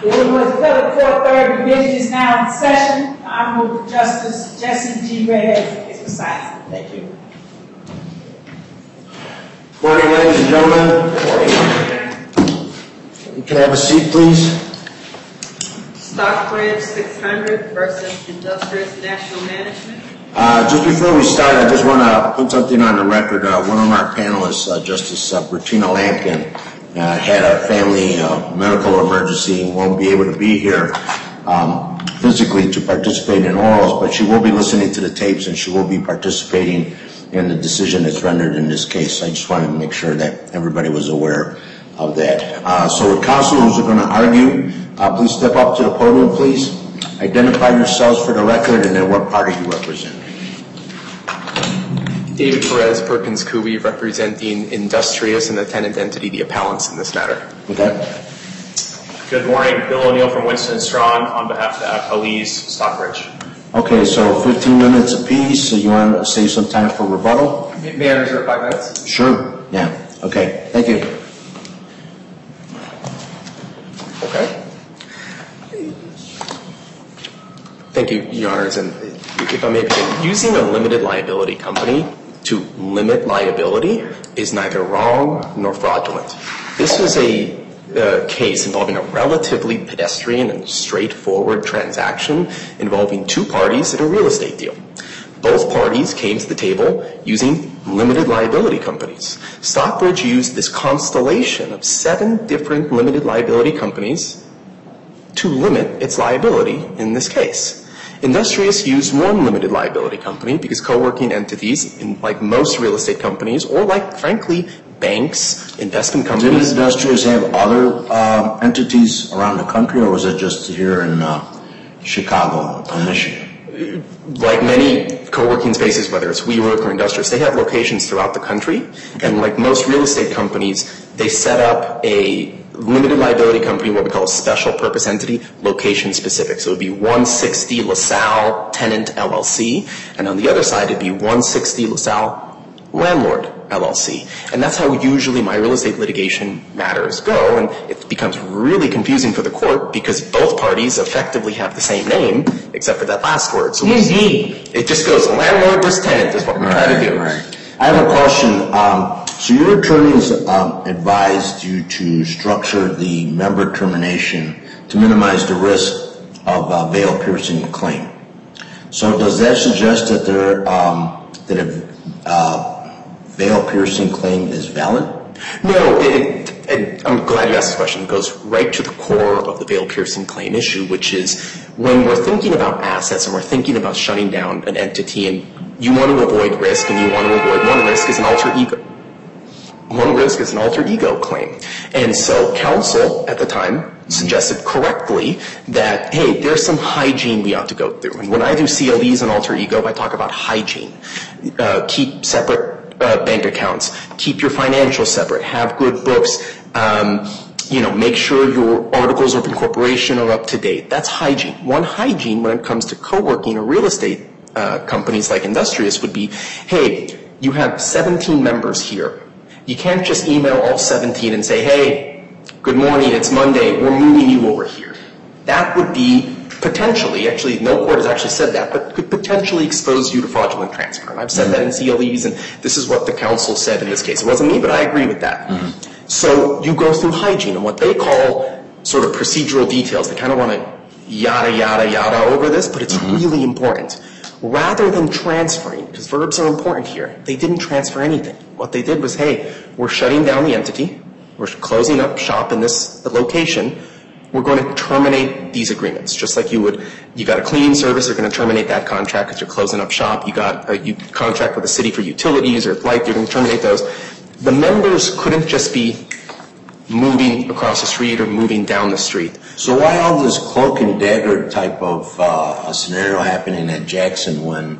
The Illinois Appellate Court Third Division is now in session. Honorable Justice Jesse G. Reyes is presiding. Thank you. Morning, ladies and gentlemen. Good morning. You can have a seat, please. Stockbridge 600 versus Industrious National Management. Just before we start, I just want to put something on the record. One of our panelists, Justice Bertina Lampkin, had a family medical emergency and won't be able to be here physically to participate in orals, but she will be listening to the tapes and she will be participating in the decision that's rendered in this case. I just wanted to make sure that everybody was aware of that. So the counsels are going to argue. Please step up to the podium, please. Identify yourselves for the record and then what party you represent. David Perez, Perkins Coie, representing Industrious and the tenant entity, the appellants in this matter. Okay. Good morning. Bill O'Neill from Winston & Strawn on behalf of the appellees, Stockbridge. Okay, so 15 minutes apiece. So you want to save some time for rebuttal? May I reserve 5 minutes? Sure. Yeah. Okay. Thank you. Okay. Thank you, Your Honors. And if I may begin, using a limited liability company to limit liability is neither wrong nor fraudulent. This was a case involving a relatively pedestrian and straightforward transaction involving two parties in a real estate deal. Both parties came to the table using limited liability companies. Stockbridge used this constellation of 7 different limited liability companies to limit its liability in this case. Industrious used one limited liability company because co-working entities, like most real estate companies, or like, frankly, banks, investment companies. Did Industrious have other entities around the country, or was it just here in Chicago or Michigan? Like many co-working spaces, whether it's WeWork or Industrious, they have locations throughout the country. And like most real estate companies, they set up a limited liability company, what we call a special purpose entity, location specific. So it would be 160 LaSalle Tenant LLC, and on the other side it'd be 160 LaSalle Landlord LLC. And that's how usually my real estate litigation matters go, and it becomes really confusing for the court because both parties effectively have the same name, except for that last word. So it just goes landlord versus tenant is what we're trying to do. Right. I have a question. So your attorneys advised you to structure the member termination to minimize the risk of a veil-piercing claim. So does that suggest that that a veil-piercing claim is valid? No, I'm glad you asked this question. It goes right to the core of the veil-piercing claim issue, which is when we're thinking about assets and we're thinking about shutting down an entity and you want to avoid risk and you want to avoid one risk is an alter ego. One risk is an alter ego claim. And so counsel at the time suggested correctly that, hey, there's some hygiene we ought to go through. And when I do CLEs and alter ego, I talk about hygiene. Keep separate bank accounts. Keep your financials separate. Have good books. Make sure your articles of incorporation are up to date. That's hygiene. One hygiene when it comes to co-working or real estate companies like Industrious would be, hey, you have 17 members here. You can't just email all 17 and say, hey, good morning, it's Monday, we're moving you over here. That would be potentially, actually no court has actually said that, but could potentially expose you to fraudulent transfer. And I've said that in CLEs, and this is what the counsel said in this case. It wasn't me, but I agree with that. Mm-hmm. So you go through hygiene and what they call sort of procedural details. They kind of want to yada, yada, yada over this, but it's really important. Rather than transferring, because verbs are important here, they didn't transfer anything. What they did was, hey, we're shutting down the entity. We're closing up shop in this location. We're going to terminate these agreements. Just like you got a cleaning service, they're going to terminate that contract because you're closing up shop. You got a contract with the city for utilities or light, you're going to terminate those. The members couldn't just be moving across the street or moving down the street. So why all this cloak and dagger type of a scenario happening at Jackson when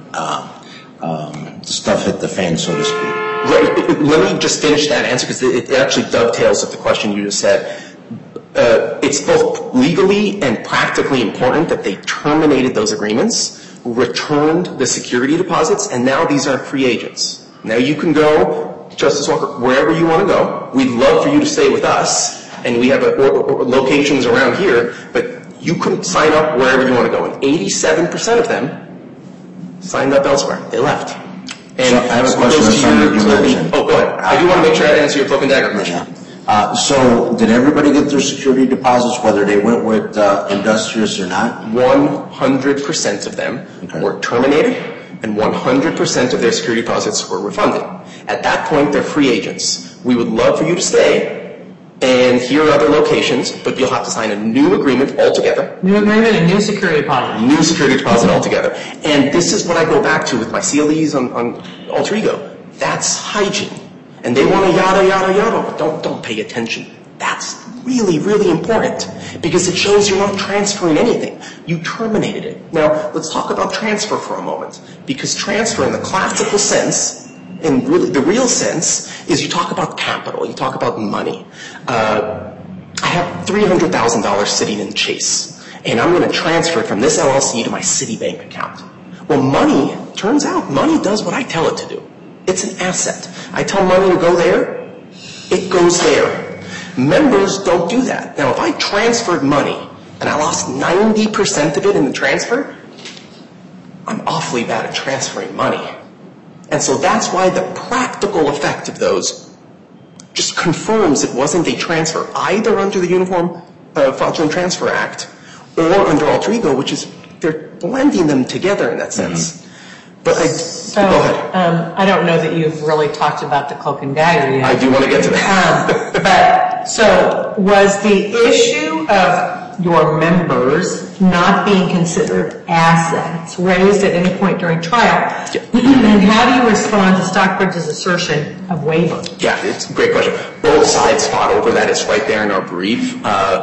stuff hit the fan, so to speak? Right. Let me just finish that answer because it actually dovetails with the question you just said. It's both legally and practically important that they terminated those agreements, returned the security deposits, and now these are free agents. Now you can go, Justice Walker, wherever you want to go. We'd love for you to stay with us. And we have locations around here, but you couldn't sign up wherever you want to go. And 87% of them signed up elsewhere. They left. And so I have a question on something you mentioned. Oh, go ahead. I do want to make sure I answer your Cloak and Dagger question. So did everybody get their security deposits, whether they went with Industrious or not? 100% of them were terminated, and 100% of their security deposits were refunded. At that point, they're free agents. We would love for you to stay, and here are other locations, but you'll have to sign a new agreement altogether. New agreement and new security deposit. New security deposit altogether. And this is what I go back to with my CLEs on Alter Ego. That's hygiene. And they want to yada, yada, yada. Don't pay attention. That's really, really important because it shows you're not transferring anything. You terminated it. Now, let's talk about transfer for a moment, because transfer in the classical sense, in really the real sense, is you talk about capital. You talk about money. I have $300,000 sitting in Chase, and I'm going to transfer it from this LLC to my Citibank account. Well, money, turns out, money does what I tell it to do. It's an asset. I tell money to go there, it goes there. Members don't do that. Now, if I transferred money and I lost 90% of it in the transfer, I'm awfully bad at transferring money. And so that's why the practical effect of those just confirms it wasn't a transfer, either under the Uniform Fraudulent Transfer Act or under Alter Ego, which is they're blending them together in that sense. But go ahead. I don't know that you've really talked about the Cloak and Dagger yet. I do want to get to that. But so was the issue of your members not being considered assets raised at any point during trial? Yeah. And how do you respond to Stockbridge's assertion of waiver? Yeah, it's a great question. Both sides fought over that. It's right there in our brief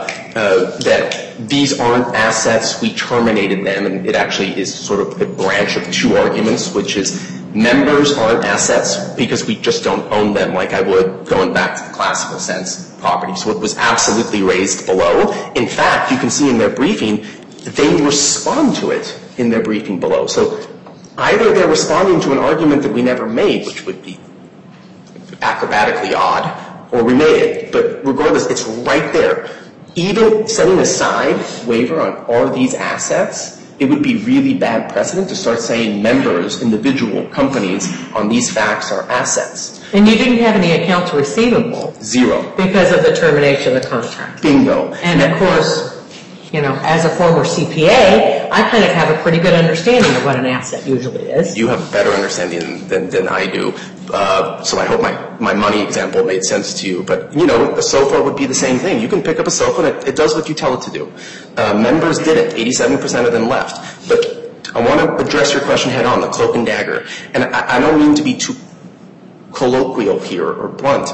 that these aren't assets. We terminated them, and it actually is sort of a branch of two arguments, which is members aren't assets because we just don't own them like I would going back to the classical sense property. So it was absolutely raised below. In fact, you can see in their briefing, they respond to it in their briefing below. So either they're responding to an argument that we never made, which would be acrobatically odd, or we made it. But regardless, it's right there. Even setting aside waiver on are these assets, it would be really bad precedent to start saying members, individual companies on these facts are assets. And you didn't have any accounts receivable? Zero. Because of the termination of the contract? Bingo. And of course, you know, as a former CPA, I kind of have a pretty good understanding of what an asset usually is. You have a better understanding than I do. So I hope my money example made sense to you. But, you know, a sofa would be the same thing. You can pick up a sofa and it does what you tell it to do. Members did it. 87% of them left. But I want to address your question head on, the Cloak and Dagger. And I don't mean to be too colloquial here or blunt.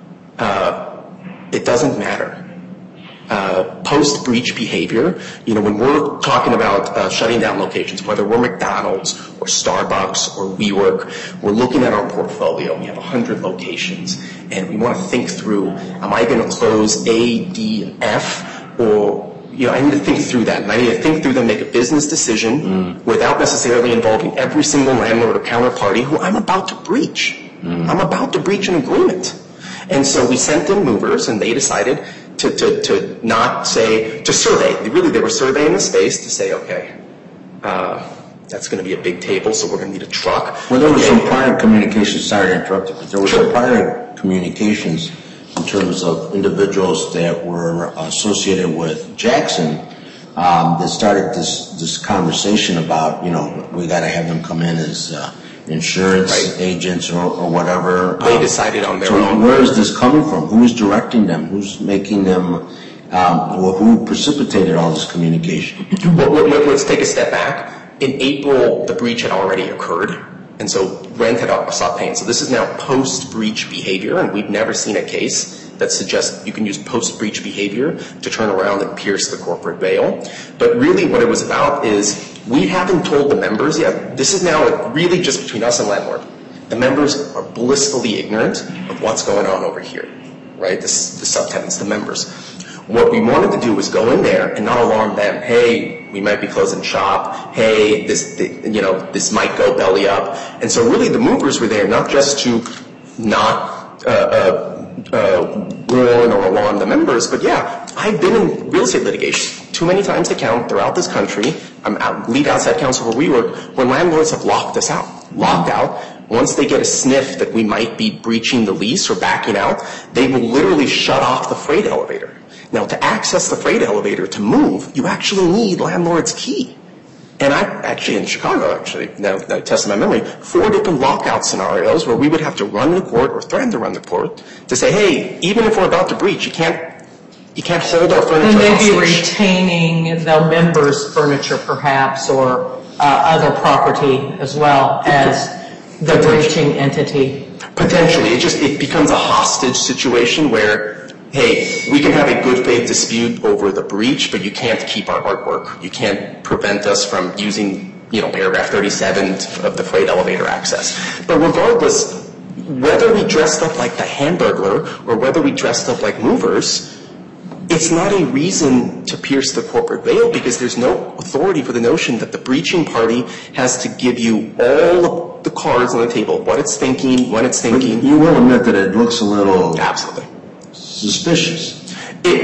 It doesn't matter. Post-breach behavior, you know, when we're talking about shutting down locations, whether we're McDonald's or Starbucks or WeWork, we're looking at our portfolio. We have 100 locations, and we want to think through, am I going to close A, D, and F? Or, you know, I need to think through that, and I need to think through them, make a business decision without necessarily involving every single landlord or counterparty who I'm about to breach. I'm about to breach an agreement. And so we sent in movers, and they decided to not say, to survey. Really, they were surveying the space to say, okay, that's going to be a big table, so we're going to need a truck. Well, there was some prior communications, sorry to interrupt you, but there was some prior communications in terms of individuals that were associated with Jackson that started this conversation about, you know, we got to have them come in as insurance agents or whatever. They decided on their own. So where is this coming from? Who is directing them? Who's making them, who precipitated all this communication? Well, let's take a step back. In April, the breach had already occurred, and so rent had stopped paying. So this is now post-breach behavior, and we've never seen a case that suggests you can use post-breach behavior to turn around and pierce the corporate veil. But really what it was about is we haven't told the members yet. This is now really just between us and landlord. The members are blissfully ignorant of what's going on over here, right? The subtenants, the members. What we wanted to do was go in there and not alarm them. Hey, we might be closing shop. Hey, this might go belly up. And so really the movers were there not just to not warn or alarm the members. But yeah, I've been in real estate litigation too many times to count throughout this country. I'm lead outside counsel where we work, when landlords have locked us out. Locked out. Once they get a sniff that we might be breaching the lease or backing out, they will literally shut off the freight elevator. Now, to access the freight elevator to move, you actually need landlord's key. And I actually, in Chicago, now that I tested my memory, 4 different lockout scenarios where we would have to run the court or threaten to run the court to say, hey, even if we're about to breach, you can't hold our furniture And they'd be hostage. retaining the members' furniture, perhaps, or other property as well as the breaching entity. Potentially. It becomes a hostage situation where, hey, we can have a good faith dispute over the breach, but you can't keep our artwork. You can't prevent us from using, paragraph 37 of the freight elevator access. But regardless, whether we dressed up like the Hamburglar or whether we dressed up like movers, it's not a reason to pierce the corporate veil, because there's no authority for the notion that the breaching party has to give you all of the cards on the table, what it's thinking, when it's thinking. But you will admit that it looks a little Absolutely. suspicious.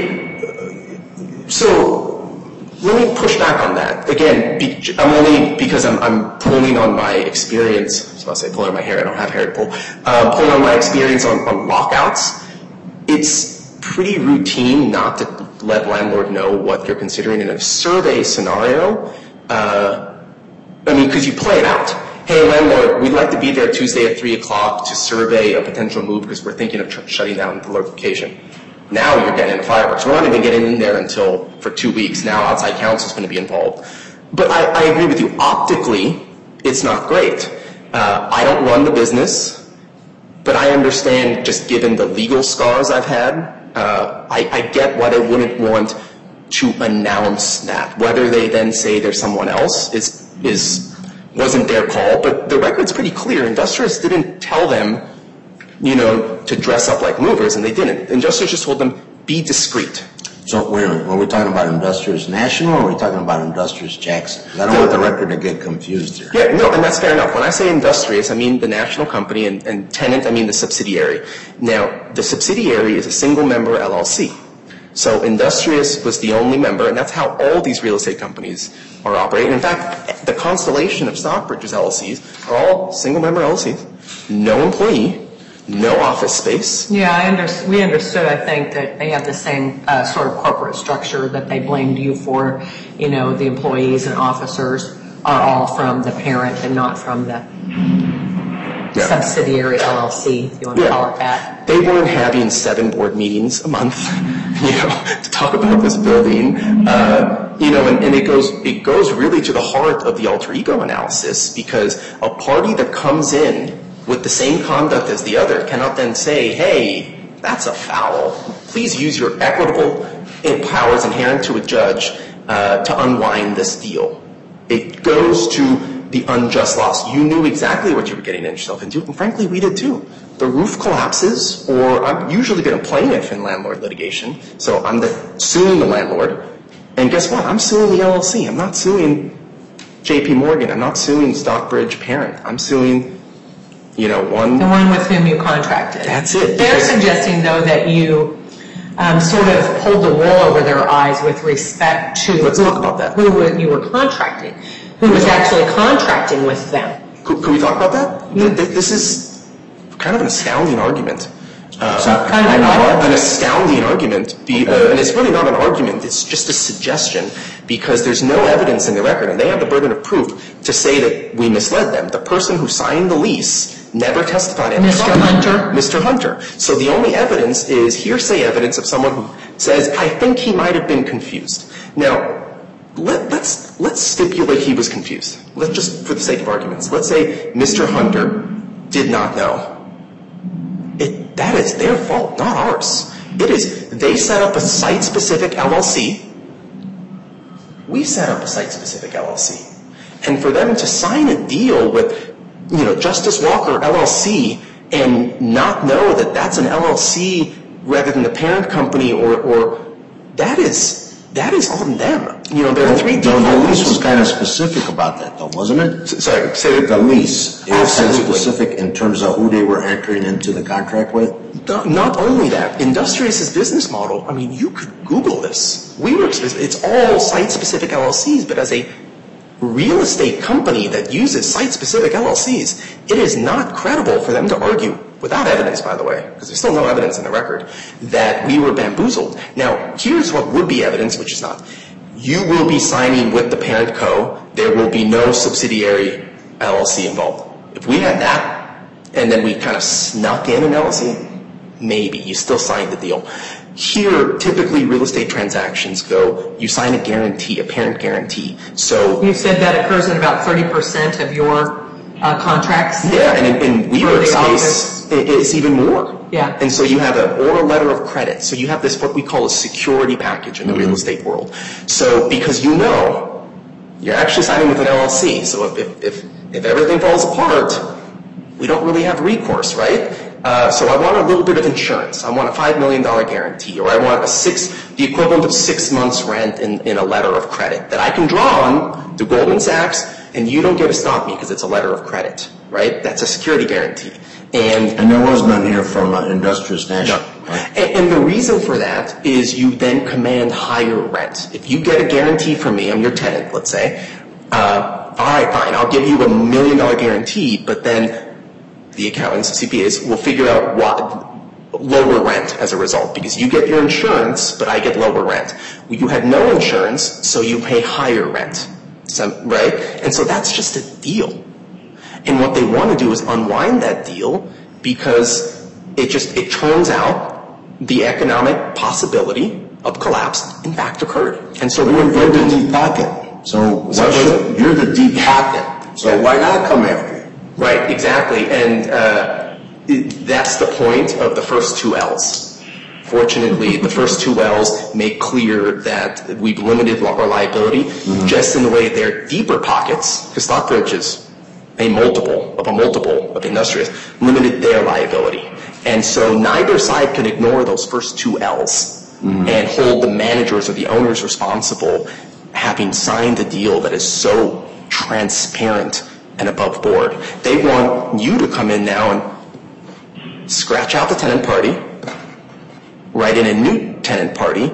So let me push back on that. Again, I'm only because I'm pulling on my experience. I was about to say pulling on my hair. I don't have hair to pull. Pulling on my experience on lockouts. It's pretty routine not to let landlord know what you're considering in a survey scenario. Because you play it out. Hey, landlord, we'd like to be there Tuesday at 3 o'clock to survey a potential move because we're thinking of shutting down the location. Now you're getting into fireworks. We're not even getting in there for 2 weeks. Now outside counsel is going to be involved. But I agree with you. Optically, it's not great. I don't run the business, but I understand, just given the legal scars I've had, I get why they wouldn't want to announce that. Whether they then say there's someone else wasn't their call, but the record's pretty clear. Industrious didn't tell them, to dress up like movers, and they didn't. Industrious just told them, be discreet. So wait a minute, are we talking about Industrious National or are we talking about Industrious Jackson? Because I don't want the record to get confused here. Yeah, no, and that's fair enough. When I say Industrious, I mean the national company, and tenant, I mean the subsidiary. Now, the subsidiary is a single-member LLC. So Industrious was the only member, and that's how all these real estate companies are operating. In fact, the constellation of Stockbridge's LLCs are all single-member LLCs, no employee, no office space. Yeah, we understood, I think, that they have the same sort of corporate structure that they blamed you for. The employees and officers are all from the parent and not from the subsidiary LLC, if you want to call it that. They weren't having 7 board meetings a month, to talk about this building. And it goes really to the heart of the alter ego analysis, because a party that comes in with the same conduct as the other cannot then say, hey, that's a foul. Please use your equitable powers inherent to a judge to unwind this deal. It goes to the unjust loss. You knew exactly what you were getting yourself into, and frankly, we did too. The roof collapses, or I've usually been a plaintiff in landlord litigation, so I'm suing the landlord, and guess what? I'm suing the LLC. I'm not suing J.P. Morgan. I'm not suing Stockbridge Parent. I'm suing the one with whom you contracted. That's it. They're suggesting, though, that you sort of pulled the wool over their eyes with respect to Let's talk about that. who you were contracting, who was actually contracting with them. Could we talk about that? This is kind of an astounding argument. An astounding argument. And it's really not an argument. It's just a suggestion, because there's no evidence in the record, and they have the burden of proof to say that we misled them. The person who signed the lease never testified at Mr. trial. Hunter? Mr. Hunter. So the only evidence is hearsay evidence of someone who says, I think he might have been confused. Now, let's stipulate he was confused. Let's just, for the sake of arguments, let's say Mr. Hunter did not know. That is their fault, not ours. They set up a site-specific LLC. We set up a site-specific LLC. And for them to sign a deal with, Justice Walker LLC and not know that that's an LLC rather than the parent company, or that is on them. There are 3 The lease was kind of specific about that, though, wasn't it? Sorry, say that. The lease. It was kind of Absolutely. specific in terms of who they were entering into the contract with? Not only that, Industrious' business model, I mean, you could Google this. It's all site-specific LLCs, but as a real estate company that uses site-specific LLCs, it is not credible for them to argue, without evidence, by the way, because there's still no evidence in the record, that we were bamboozled. Now, here's what would be evidence, which is not. You will be signing with the parent co. There will be no subsidiary LLC involved. If we had that, and then we kind of snuck in an LLC, maybe. You still signed the deal. Here, typically real estate transactions go, you sign a guarantee, a parent guarantee. So you said that occurs in about 30% of your contracts? Yeah, and in WeWork's case, it's even more. Yeah. And so you have or a letter of credit. So you have this, what we call a security package in the real estate world. So because you're actually signing with an LLC. So if everything falls apart, we don't really have recourse, right? So I want a little bit of insurance. I want a $5 million guarantee, or I want the equivalent of 6 months rent in a letter of credit that I can draw on to Goldman Sachs, and you don't get to stop me because it's a letter of credit, right? That's a security guarantee. And there was none here from Industrious National. No. Right? And the reason for that is you then command higher rent. If you get a guarantee from me, I'm your tenant, let's say, all right, fine, I'll give you $1 million guarantee, but then the accountants, CPAs, will figure out what lower rent as a result, because you get your insurance, but I get lower rent. You had no insurance, so you pay higher rent, right? And so that's just a deal. And what they want to do is unwind that deal, because it turns out the economic possibility of collapse in fact occurred. And so you're the deep pocket. So you're the deep pocket. So why not come after you? Right, exactly. And that's the point of the first two L's. Fortunately, the first two L's make clear that we've limited our liability, just in the way they're deeper pockets, because Stockbridge is a multiple of Industrious, limited their liability. And so neither side can ignore those first two L's and hold the managers or the owners responsible, having signed a deal that is so transparent and above board. They want you to come in now and scratch out the tenant party, write in a new tenant party,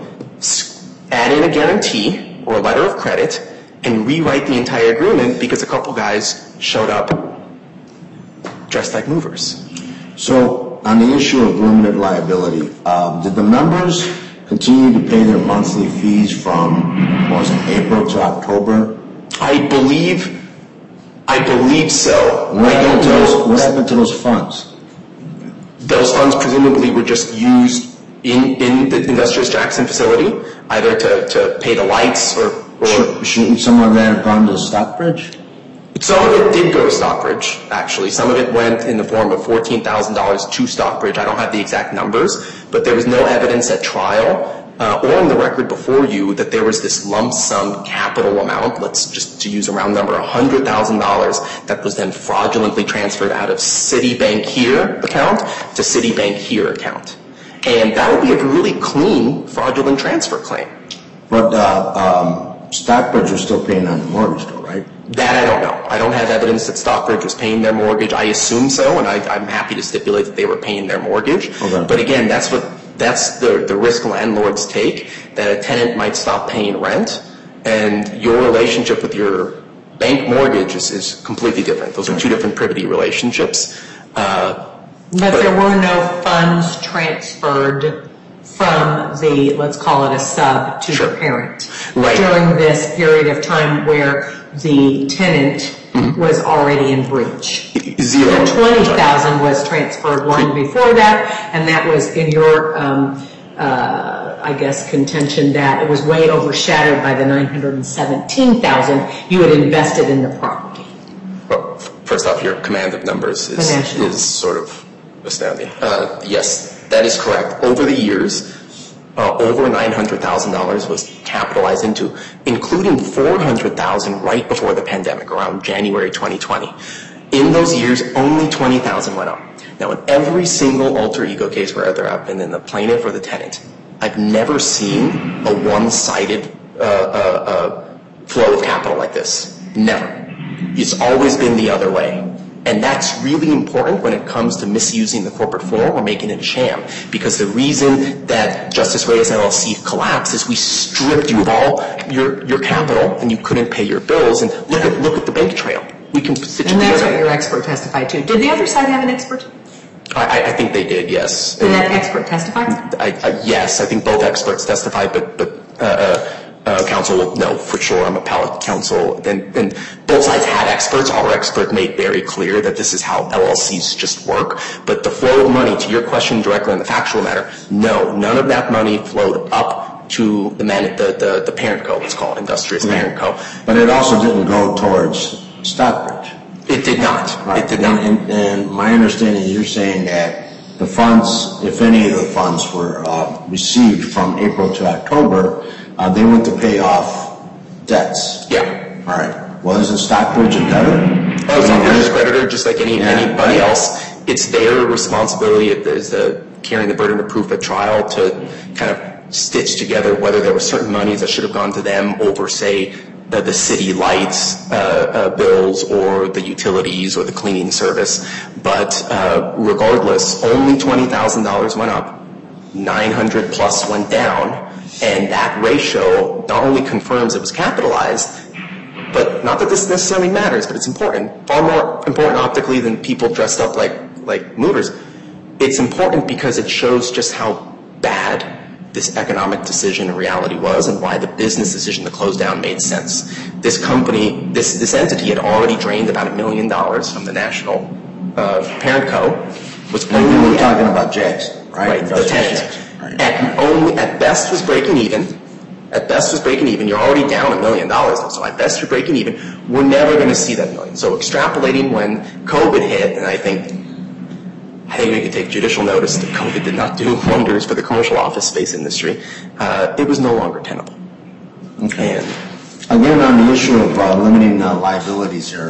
add in a guarantee or a letter of credit, and rewrite the entire agreement because a couple guys showed up dressed like movers. So on the issue of limited liability, did the members continue to pay their monthly fees from, what was it, April to October? I believe so. What happened to those funds? Those funds presumably were just used in the Industrious Jackson facility, either to pay the lights or Shouldn't some of that have gone to Stockbridge? Some of it did go to Stockbridge, actually. Some of it went in the form of $14,000 to Stockbridge. I don't have the exact numbers, but there was no evidence at trial or in the record before you that there was this lump sum capital amount, let's just to use a round number, $100,000, that was then fraudulently transferred out of Citibank here account to Citibank here account. And that would be a really clean fraudulent transfer claim. But Stockbridge was still paying on the mortgage, though, right? That I don't know. I don't have evidence that Stockbridge was paying their mortgage. I assume so, and I'm happy to stipulate that they were paying their mortgage. Okay. But again, that's the risk landlords take, that a tenant might stop paying rent, and your relationship with your bank mortgage is completely different. Those are two different privity relationships. But there were no funds transferred from the, let's call it a sub, to the parent during this period of time where the tenant was already in breach. Zero. The $20,000 was transferred long before that, and that was in your, I guess, contention that it was way overshadowed by the $917,000 you had invested in the property. Well, first off, your command of numbers is sort of astounding. Yes, that is correct. Over the years, over $900,000 was capitalized into, including $400,000 right before the pandemic, around January 2020. In those years, only $20,000 went up. Now, in every single alter ego case where either I've been in the plaintiff or the tenant, I've never seen a one-sided flow of capital like this. Never. It's always been the other way. And that's really important when it comes to misusing the corporate form or making it a sham. Because the reason that Justice Reyes LLC collapsed is we stripped you of all your capital and you couldn't pay your bills. And look at the bank trail. We can sit and that's together. what your expert testified to. Did the other side have an expert? I think they did, yes. Did that expert testify? Yes, I think both experts testified, but counsel will know for sure. I'm appellate counsel. And both sides had experts. Our expert made very clear that this is how LLCs just work. But the flow of money, to your question directly on the factual matter, no, none of that money flowed up to the parent co, it's called, Industrious Parent Co. But it also didn't go towards Stockbridge. It did not. Right. It did not. And my understanding is you're saying that the funds, if any of the funds were received from April to October, they went to pay off debts. Yeah. All right. Well, isn't Stockbridge a debtor? Oh, Stockbridge is a creditor just like anybody else. It's their responsibility as carrying the burden of proof at trial to kind of stitch together whether there were certain monies that should have gone to them over, say, the city lights bills or the utilities or the cleaning service. But regardless, only $20,000 went up, 900 plus went down, and that ratio not only confirms it was capitalized, but not that this necessarily matters, but it's important, far more important optically than people dressed up like movers. It's important because it shows just how bad this economic decision in reality was and why the business decision to close down made sense. This company, this entity had already drained about $1 million from the national parent co. And we're talking about Jackson, right? Right, the tenant. Right. At best was breaking even. At best was breaking even. You're already down $1 million, so at best you're breaking even. We're never going to see that million. So extrapolating when COVID hit, and I think we could take judicial notice that COVID did not do wonders for the commercial office space industry. It was no longer tenable. Okay. And again, on the issue of limiting liabilities here,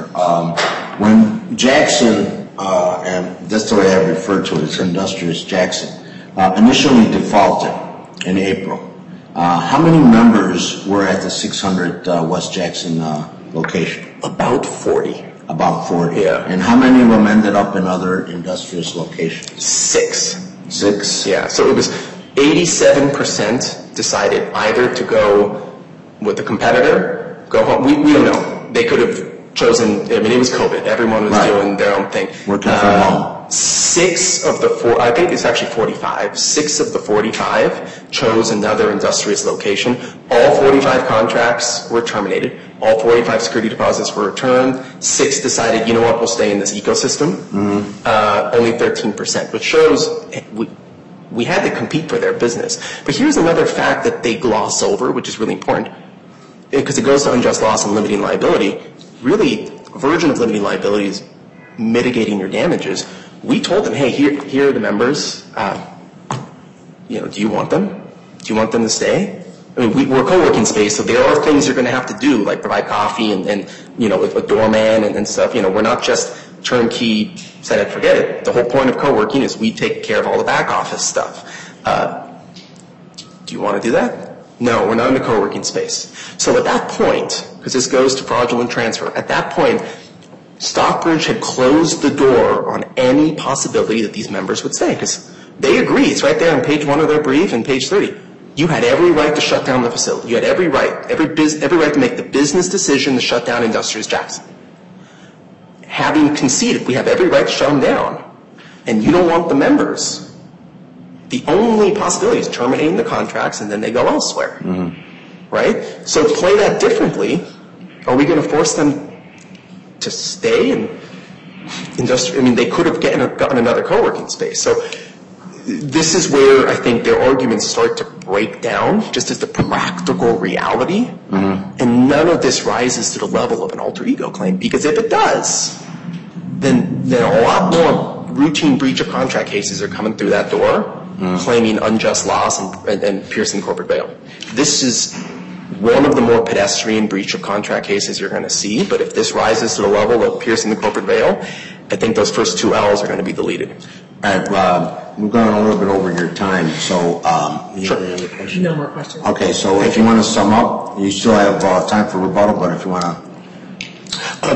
when Jackson, and that's the way I refer to it, it's Industrious Jackson, initially defaulted in April, how many members were at the 600 West Jackson location? About 40. About 40. Yeah. And how many of them ended up in other Industrious locations? 6. Yeah. So it was 87% decided either to go with the competitor, go home. We don't know. They could have chosen, I mean, it was COVID. Everyone was doing their own thing. Working from home. 6 of the 4, I think it's actually 45. 6 of the 45 chose another Industrious location. All 45 contracts were terminated. All 45 security deposits were returned. 6 decided, you know what, we'll stay in this ecosystem. Mm-hmm. Only 13%, which shows we had to compete for their business. But here's another fact that they gloss over, which is really important, because it goes to unjust loss and limiting liability. Really, a version of limiting liability is mitigating your damages. We told them, hey, here are the members. Do you want them? Do you want them to stay? I mean, we're a co-working space, so there are things you're going to have to do, like provide coffee and a doorman and stuff. We're not just turnkey, set it, forget it. The whole point of co-working is we take care of all the back office stuff. Do you want to do that? No, we're not in a co-working space. So at that point, because this goes to fraudulent transfer, at that point, Stockbridge had closed the door on any possibility that these members would stay, because they agree. It's right there on page 1 of their brief and page 30. You had every right to shut down the facility. You had every right to make the business decision to shut down Industrious Jackson. Having conceded, we have every right to shut them down, and you don't want the members. The only possibility is terminating the contracts, and then they go elsewhere. Mm-hmm. Right? So to play that differently, are we going to force them to stay in they could have gotten another co-working space. So this is where I think their arguments start to break down, just as the practical reality. Mm-hmm. And none of this rises to the level of an alter ego claim, because if it does, then a lot more routine breach of contract cases are coming through that door, claiming unjust loss and piercing the corporate veil. This is one of the more pedestrian breach of contract cases you're going to see, but if this rises to the level of piercing the corporate veil, I think those first 2 L's are going to be deleted. All right, we've gone a little bit over your time, so sure. Any other questions? No more questions. Okay, so if you want to sum up, you still have time for rebuttal, but if you want to...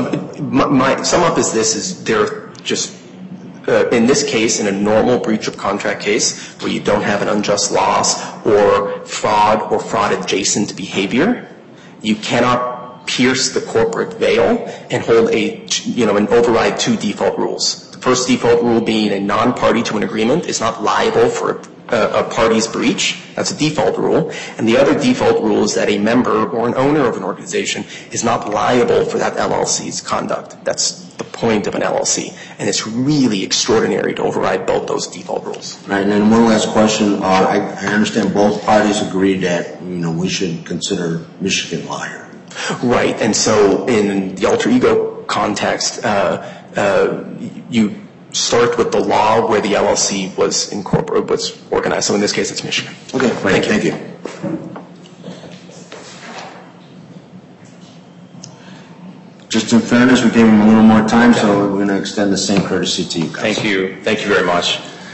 My sum up is this: is they're just in this case, in a normal breach of contract case where you don't have an unjust loss or fraud adjacent behavior, you cannot pierce the corporate veil and hold and override two default rules. The first default rule being a non-party to an agreement is not liable for a party's breach. That's a default rule. And the other default rule is that a member or an owner of an organization is not liable for that LLC's conduct. That's the point of an LLC. And it's really extraordinary to override both those default rules. Right, and then one last question. I understand both parties agree that, we should consider Michigan law here. Right, and so in the alter ego context, you start with the law where the LLC was organized. So in this case, it's Michigan. Okay, great. Thank you. Just in fairness, we gave him a little more time, so we're going to extend the same courtesy to you guys. Thank you very much.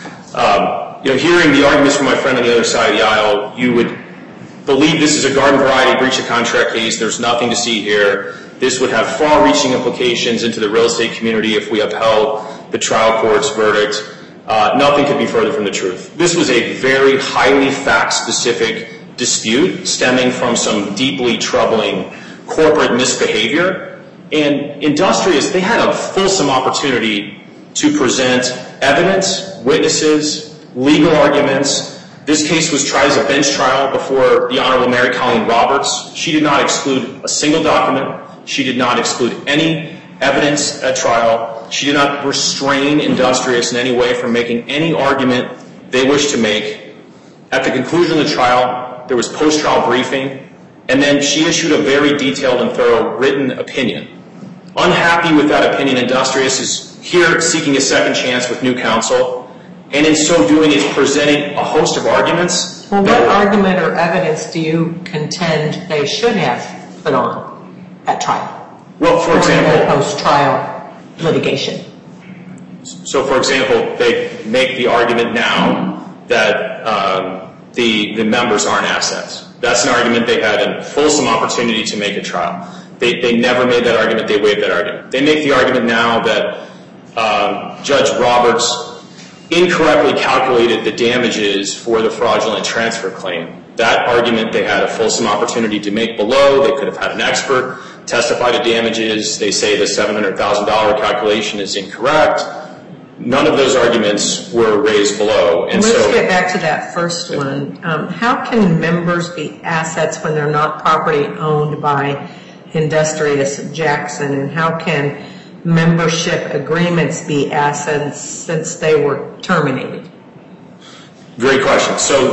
Hearing the arguments from my friend on the other side of the aisle, you would believe this is a garden variety breach of contract case. There's nothing to see here. This would have far-reaching implications into the real estate community if we upheld the trial court's verdict. Nothing could be further from the truth. This was a very highly fact-specific dispute stemming from some deeply troubling corporate misbehavior. And Industrious, they had a fulsome opportunity to present evidence, witnesses, legal arguments. This case was tried as a bench trial before the Honorable Mary Colleen Roberts. She did not exclude a single document. She did not exclude any evidence at trial. She did not restrain Industrious in any way from making any argument they wished to make. At the conclusion of the trial, there was post-trial briefing, and then she issued a very detailed and thorough written opinion. Unhappy with that opinion, Industrious is here seeking a second chance with new counsel, and in so doing is presenting a host of arguments. Well, what argument or evidence do you contend they should have put on at trial? Well, for example, post-trial litigation. So, for example, they make the argument now that the members aren't assets. That's an argument they had a fulsome opportunity to make at trial. They never made that argument. They waived that argument. They make the argument now that Judge Roberts incorrectly calculated the damages for the fraudulent transfer claim. That argument they had a fulsome opportunity to make below. They could have had an expert testify to damages. They say the $700,000 calculation is incorrect. None of those arguments were raised below. And let's get back to that first one. How can members be assets when they're not property owned by Industrious Jackson? And how can membership agreements be assets since they were terminated? Great question. So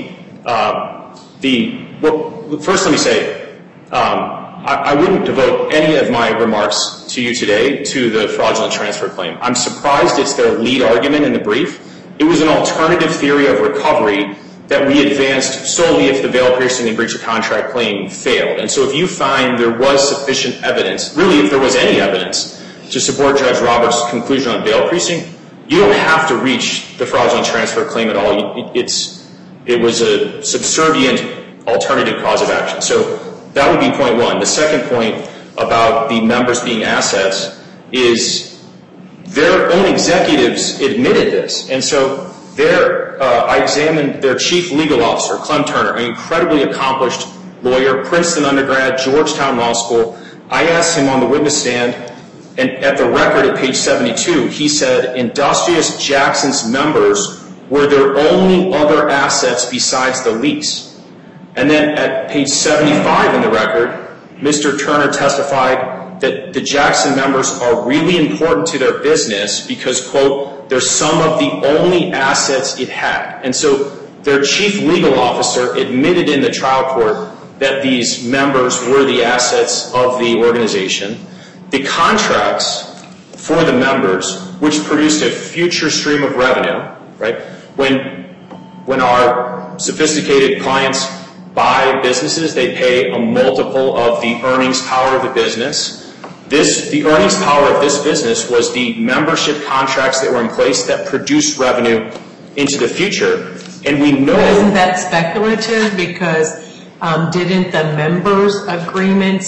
first let me say, I wouldn't devote any of my remarks to you today to the fraudulent transfer claim. I'm surprised it's their lead argument in the brief. It was an alternative theory of recovery that we advanced solely if the veil-piercing and breach of contract claim failed. And so if you find there was sufficient evidence, really if there was any evidence, to support Judge Roberts' conclusion on veil-piercing, you don't have to reach the fraudulent transfer claim at all. It was a subservient alternative cause of action. So that would be point one. The second point about the members being assets is their own executives admitted this. And so I examined their chief legal officer, Clem Turner, an incredibly accomplished lawyer, Princeton undergrad, Georgetown Law School. I asked him on the witness stand, and at the record at page 72, he said Industrious Jackson's members were their only other assets besides the lease. And then at page 75 in the record, Mr. Turner testified that the Jackson members are really important to their business because, quote, they're some of the only assets it had. And so their chief legal officer admitted in the trial court that these members were the assets of the organization. The contracts for the members, which produced a future stream of revenue, right? When our sophisticated clients buy businesses, they pay a multiple of the earnings power of the business. The earnings power of this business was the membership contracts that were in place that produced revenue into the future. And we know... Isn't that speculative? Because didn't the members' agreements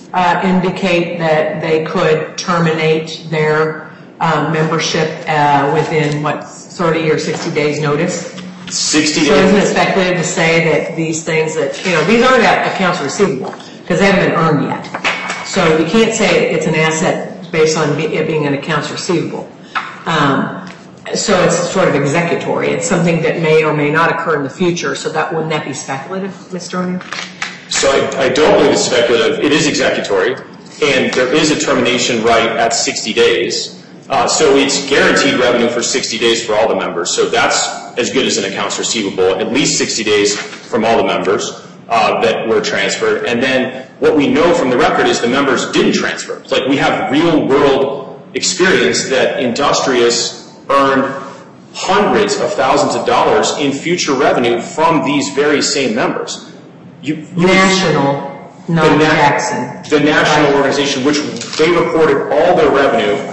indicate that they could terminate their membership within, 30 or 60 days notice? 60 days. So isn't it speculative to say that these things that, these aren't accounts receivable because they haven't been earned yet. So you can't say it's an asset based on it being an accounts receivable. So it's sort of executory. It's something that may or may not occur in the future. So wouldn't that be speculative, Mr. O'Neill? So I don't believe it's speculative. It is executory, and there is a termination right at 60 days. So it's guaranteed revenue for 60 days for all the members. So that's as good as an accounts receivable, at least 60 days from all the members that were transferred. And then what we know from the record is the members didn't transfer. It's like we have real-world experience that Industrious earned hundreds of thousands of dollars in future revenue from these very same members. National, not Jackson. The national organization, which they reported all their revenue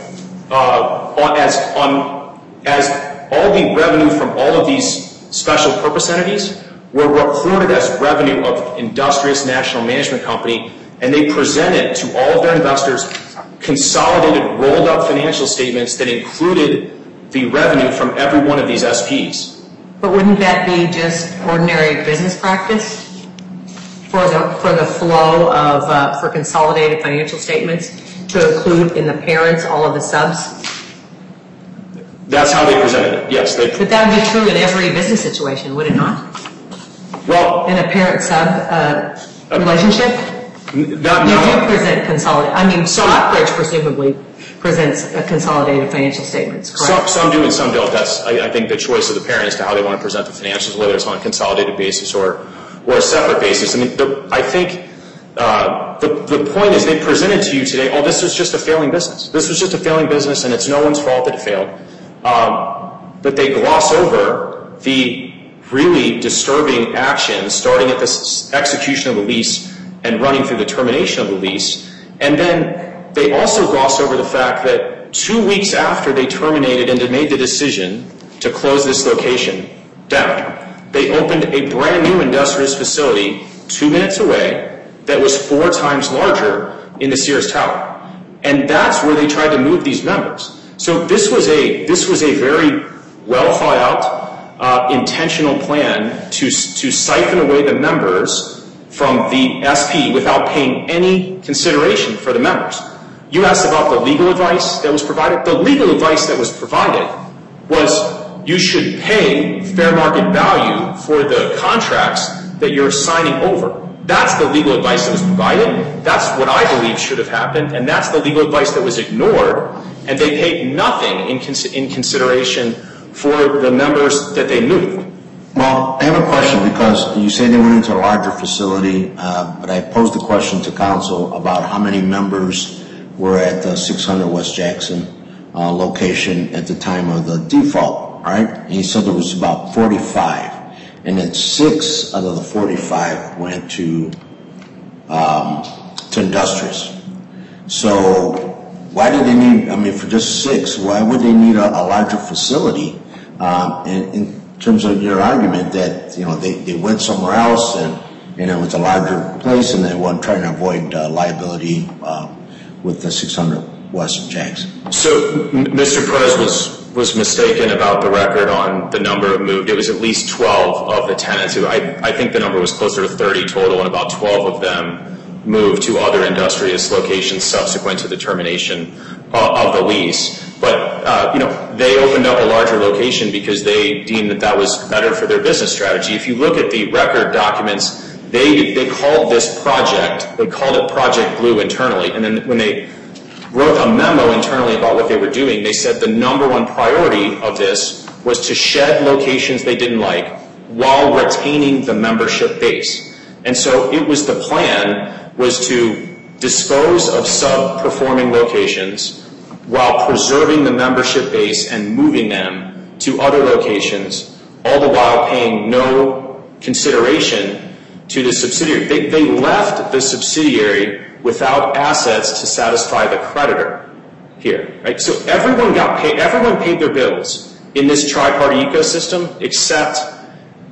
as all the revenue from all of these special purpose entities were reported as revenue of Industrious National Management Company, and they presented to all of their investors consolidated, rolled-up financial statements that included the revenue from every one of these SPs. But wouldn't that be just ordinary business practice for the flow of for consolidated financial statements to include in the parents all of the subs? That's how they presented it, yes. But that would be true in every business situation, would it not? Well, in a parent-sub relationship? You do present consolidated. Stockbridge presumably presents consolidated financial statements, correct? Some do and some don't. That's, I think, the choice of the parent as to how they want to present the financials, whether it's on a consolidated basis or a separate basis. I mean, I think the point is they presented to you today, this was just a failing business. This was just a failing business, and it's no one's fault that it failed. But they gloss over the really disturbing actions starting at the execution of the lease and running through the termination of the lease. And then they also gloss over the fact that 2 weeks after they terminated and made the decision to close this location down, they opened a brand new Industrious facility 2 minutes away that was 4 times larger in the Sears Tower. And that's where they tried to move these members. So this was a very well thought out, intentional plan to siphon away the members from the SP without paying any consideration for the members. You asked about the legal advice that was provided. The legal advice that was provided was you should pay fair market value for the contracts that you're signing over. That's the legal advice that was provided. That's what I believe should have happened, and that's the legal advice that was ignored, and they paid nothing in consideration for the members that they moved. Well, I have a question because you say they went into a larger facility, but I posed a question to council about how many members were at the 600 West Jackson location at the time of the default, right? And he said there was about 45, and then 6 out of the 45 went to Industrious. So why did they need, for just 6, why would they need a larger facility in terms of your argument that, they went somewhere else and it was a larger place and they weren't trying to avoid liability with the 600 West Jackson? So Mr. Perez was mistaken about the record on the number of moved. It was at least 12 of the tenants. I think the number was closer to 30 total, and about 12 of them moved to other Industrious locations subsequent to the termination of the lease. But, they opened up a larger location because they deemed that was better for their business strategy. If you look at the record documents, they called this project, they called it Project Blue internally. And then when they wrote a memo internally about what they were doing, they said the number one priority of this was to shed locations they didn't like while retaining the membership base. And so it was the plan was to dispose of sub-performing locations while preserving the membership base and moving them to other locations, all the while paying no consideration to the subsidiary. They left the subsidiary without assets to satisfy the creditor here, right? So everyone paid their bills in this tri-party ecosystem except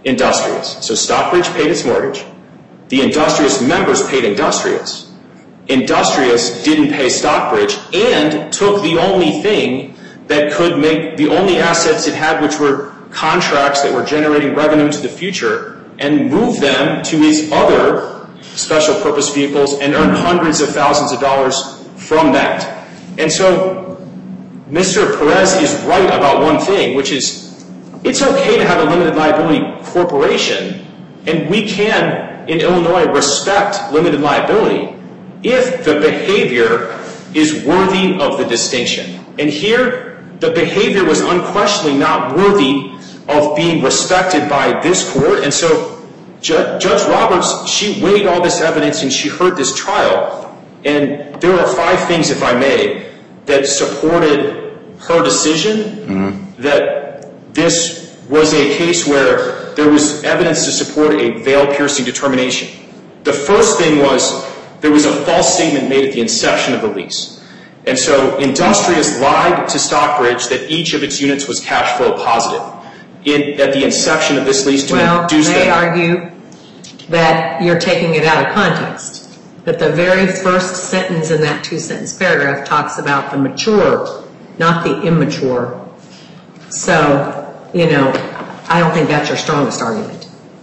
Industrious. So Stockbridge paid its mortgage. The Industrious members paid Industrious. Industrious didn't pay Stockbridge and took the only thing that could make the only assets it had, which were contracts that were generating revenue into the future, and moved them to its other special purpose vehicles and earned hundreds of thousands of dollars from that. And so Mr. Perez is right about one thing, which is it's okay to have a limited liability corporation, and we can, in Illinois, respect limited liability if the behavior is worthy of the distinction. And here, the behavior was unquestionably not worthy of being respected by this court. And so Judge Roberts, she weighed all this evidence and she heard this trial. And there are 5 things, if I may, that supported her decision that this was a case where there was evidence to support a veil-piercing determination. The first thing was there was a false statement made at the inception of the lease. And so Industrious lied to Stockbridge that each of its units was cash flow positive at the inception of this lease to induce them. Well, they argue that you're taking it out of context, that the very first sentence in that 2-sentence paragraph talks about the mature, not the immature. So, I don't think that's your strongest argument.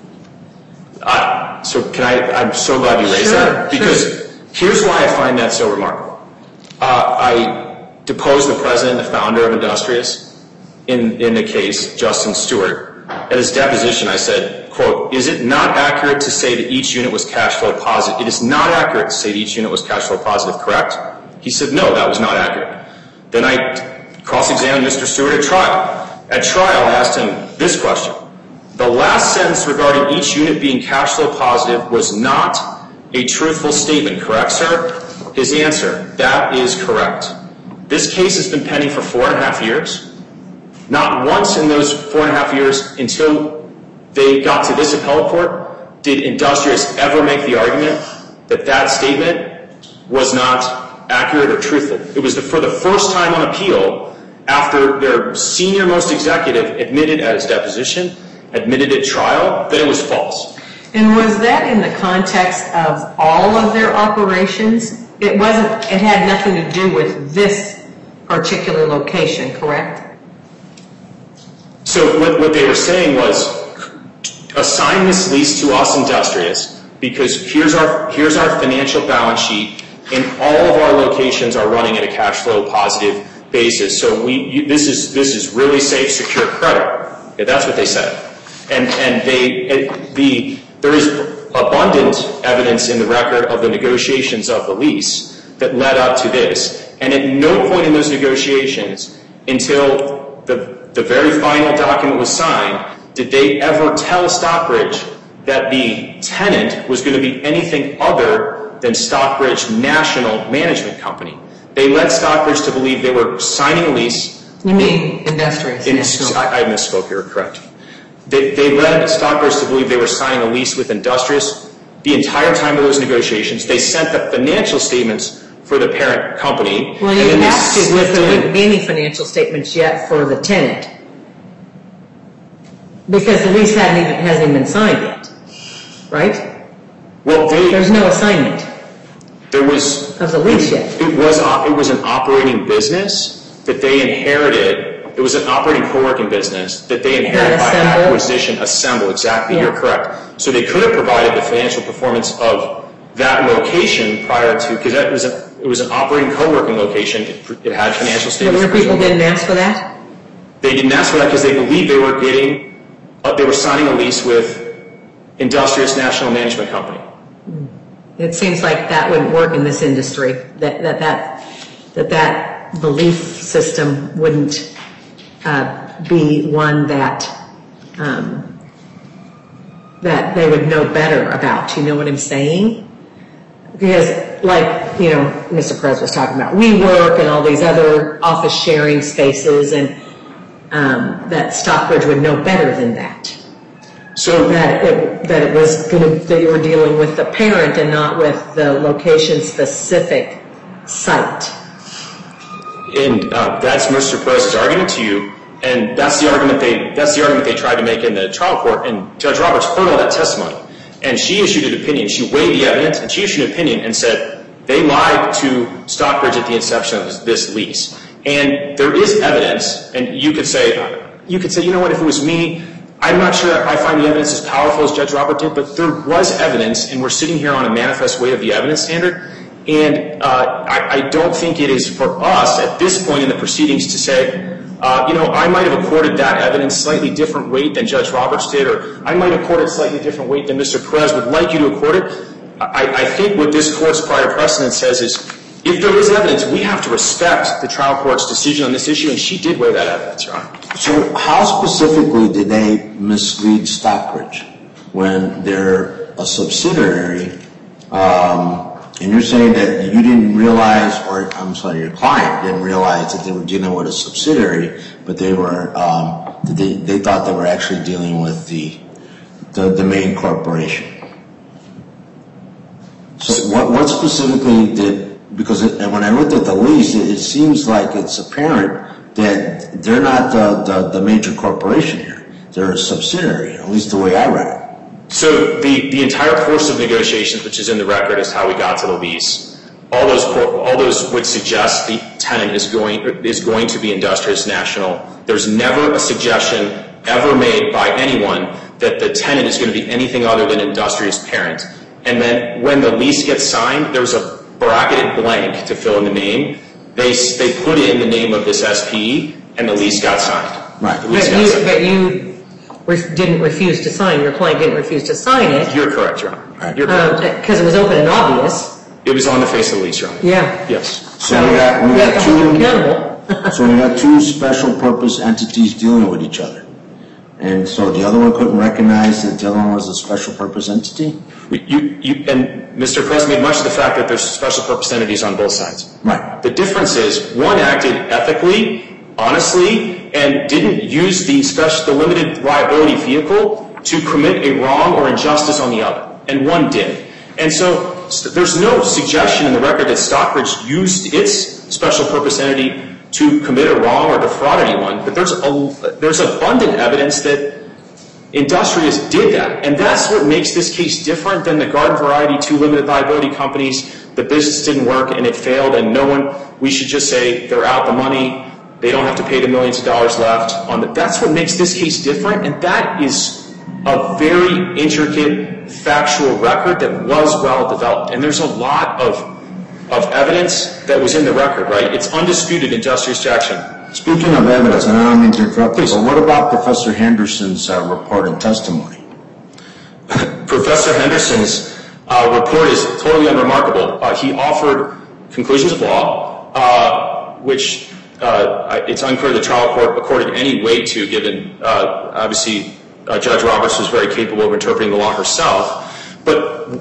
So I'm so glad you raised that, because here's why I find that so remarkable. I deposed the president, the founder of Industrious, in the case, Justin Stewart. At his deposition, I said, quote, "Is it not accurate to say that each unit was cash flow positive? It is not accurate to say that each unit was cash flow positive, correct?" He said, "No, that was not accurate." Then I cross-examined Mr. Stewart at trial. At trial, I asked him this question. "The last sentence regarding each unit being cash flow positive was not a truthful statement, correct, sir?" His answer, "That is correct." This case has been pending for 4.5 years. Not once in those 4.5 years until they got to this appellate court did Industrious ever make the argument that that statement was not accurate or truthful. It was for the first time on appeal after their senior most executive admitted at his deposition, admitted at trial, that it was false. And was that in the context of all of their operations? It had nothing to do with this particular location, correct? So what they were saying was, assign this lease to us, Industrious, because here's our financial balance sheet, and all of our locations are running at a cash flow positive basis. So this is really safe, secure credit. Okay, that's what they said. And there is abundant evidence in the record of the negotiations of the lease that led up to this. And at no point in those negotiations, until the very final document was signed, did they ever tell Stockbridge that the tenant was going to be anything other than Stockbridge National Management Company. They led Stockbridge to believe they were signing a lease. You mean Industrious National? I misspoke here, correct. They led Stockbridge to believe they were signing a lease with Industrious the entire time of those negotiations. They sent the financial statements for the parent company. Well, you have to, but there wouldn't be any financial statements yet for the tenant, because the lease hasn't even been signed yet, right? Well, there's no assignment. There was of the lease yet. It was an operating business that they inherited. It was an operating co-working business that they inherited by acquisition. Assemble, exactly. Yeah. You're correct. So they could have provided the financial performance of that location prior to, because it was an operating co-working location. It had financial statements. But your people didn't ask for that? They didn't ask for that because they believed they were signing a lease with Industrious National Management Company. It seems like that wouldn't work in this industry. That belief system wouldn't be one that they would know better about. You know what I'm saying? Because, Mr. Perez was talking about WeWork and all these other office sharing spaces, and that Stockbridge would know better than that. So that you were dealing with the parent and not with the location-specific site. And that's Mr. Perez's argument to you, and that's the argument they tried to make in the trial court. And Judge Roberts heard all that testimony, and she issued an opinion. She weighed the evidence, and she issued an opinion and said They lied to Stockbridge at the inception of this lease. And there is evidence, and you could say, you know what, if it was me, I'm not sure I find the evidence as powerful as Judge Robert did, but there was evidence, and we're sitting here on a manifest weight of the evidence standard, and I don't think it is for us at this point in the proceedings to say, I might have accorded that evidence slightly different weight than Judge Roberts did, or I might have accorded slightly different weight than Mr. Perez would like you to accord it. I think what this Court's prior precedent says is, if there is evidence, we have to respect the trial court's decision on this issue, and she did weigh that evidence, Your Honor. So how specifically did they mislead Stockbridge when they're a subsidiary, and you're saying that you didn't realize, or I'm sorry, your client didn't realize that they were dealing with a subsidiary, but they were, they thought they were actually dealing with the main corporation. So what specifically did, because when I looked at the lease, it seems like it's apparent that they're not the major corporation here. They're a subsidiary, at least the way I read it. So the entire course of negotiations, which is in the record, is how we got to the lease. All those would suggest the tenant is going to be Industrious National. There's never a suggestion ever made by anyone that the tenant is going to be anything other than Industrious Parent. And then when the lease gets signed, there's a bracketed blank to fill in the name. They put in the name of this SP, and the lease got signed. Right. But you didn't refuse to sign. Your client didn't refuse to sign it. You're correct, Your Honor. Right. You're correct. Because it was open and obvious. It was on the face of the lease, Your Honor. Yeah. Yes. So we got two special purpose entities dealing with each other. And so the other one couldn't recognize that the other one was a special purpose entity? And Mr. Perez made much of the fact that there's special purpose entities on both sides. Right. The difference is one acted ethically, honestly, and didn't use the limited liability vehicle to commit a wrong or injustice on the other. And one did. And so there's no suggestion in the record that Stockbridge used its special purpose entity to commit a wrong or defraud anyone, but there's abundant evidence that Industrious did that. And that's what makes this case different than the garden variety two limited liability companies. The business didn't work and it failed, and we should just say they're out the money, they don't have to pay the millions of dollars left. That's what makes this case different, and that is a very intricate factual record that was well developed. And there's a lot of evidence that was in the record, right? It's undisputed, Industrious Jackson. Speaking of evidence, and I don't mean to interrupt you, but what about Professor Henderson's report and testimony? Professor Henderson's report is totally unremarkable. He offered conclusions of law, which it's unclear the trial court accorded any weight to, given obviously Judge Roberts was very capable of interpreting the law herself. But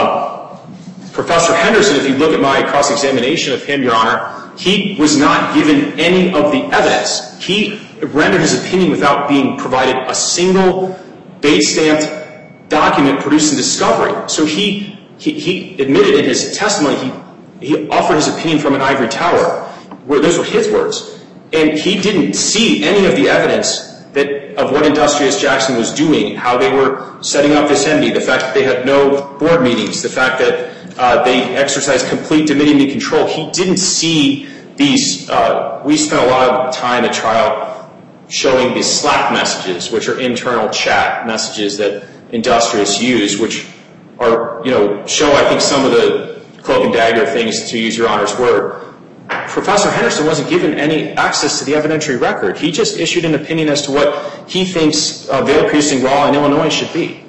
Professor Henderson, if you look at my cross-examination of him, Your Honor, he was not given any of the evidence. He rendered his opinion without being provided a single date-stamped document produced in discovery. So he admitted in his testimony, he offered his opinion from an ivory tower, where those were his words. And he didn't see any of the evidence of what Industrious Jackson was doing, how they were setting up this entity, the fact that they had no board meetings, the fact that they exercised complete dominion and control. He didn't see these. We spent a lot of time at trial showing these Slack messages, which are internal chat messages that Industrious use, which are, show, I think, some of the cloak and dagger things, to use Your Honor's word. Professor Henderson wasn't given any access to the evidentiary record. He just issued an opinion as to what he thinks veil-piercing law in Illinois should be.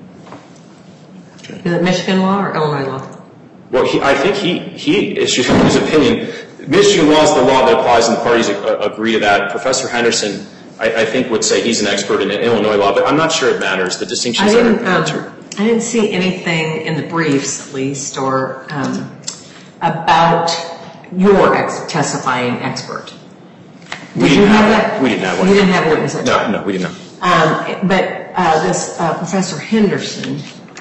Is it Michigan law or Illinois law? Well, I think he issued his opinion. Michigan law is the law that applies, and the parties agree to that. Professor Henderson, I think, would say he's an expert in Illinois law, but I'm not sure it matters. The distinctions I didn't see anything in the briefs, at least, or about your testifying expert. Did you have that? We didn't have one. You didn't have a witness at trial? No, we did not. But this Professor Henderson,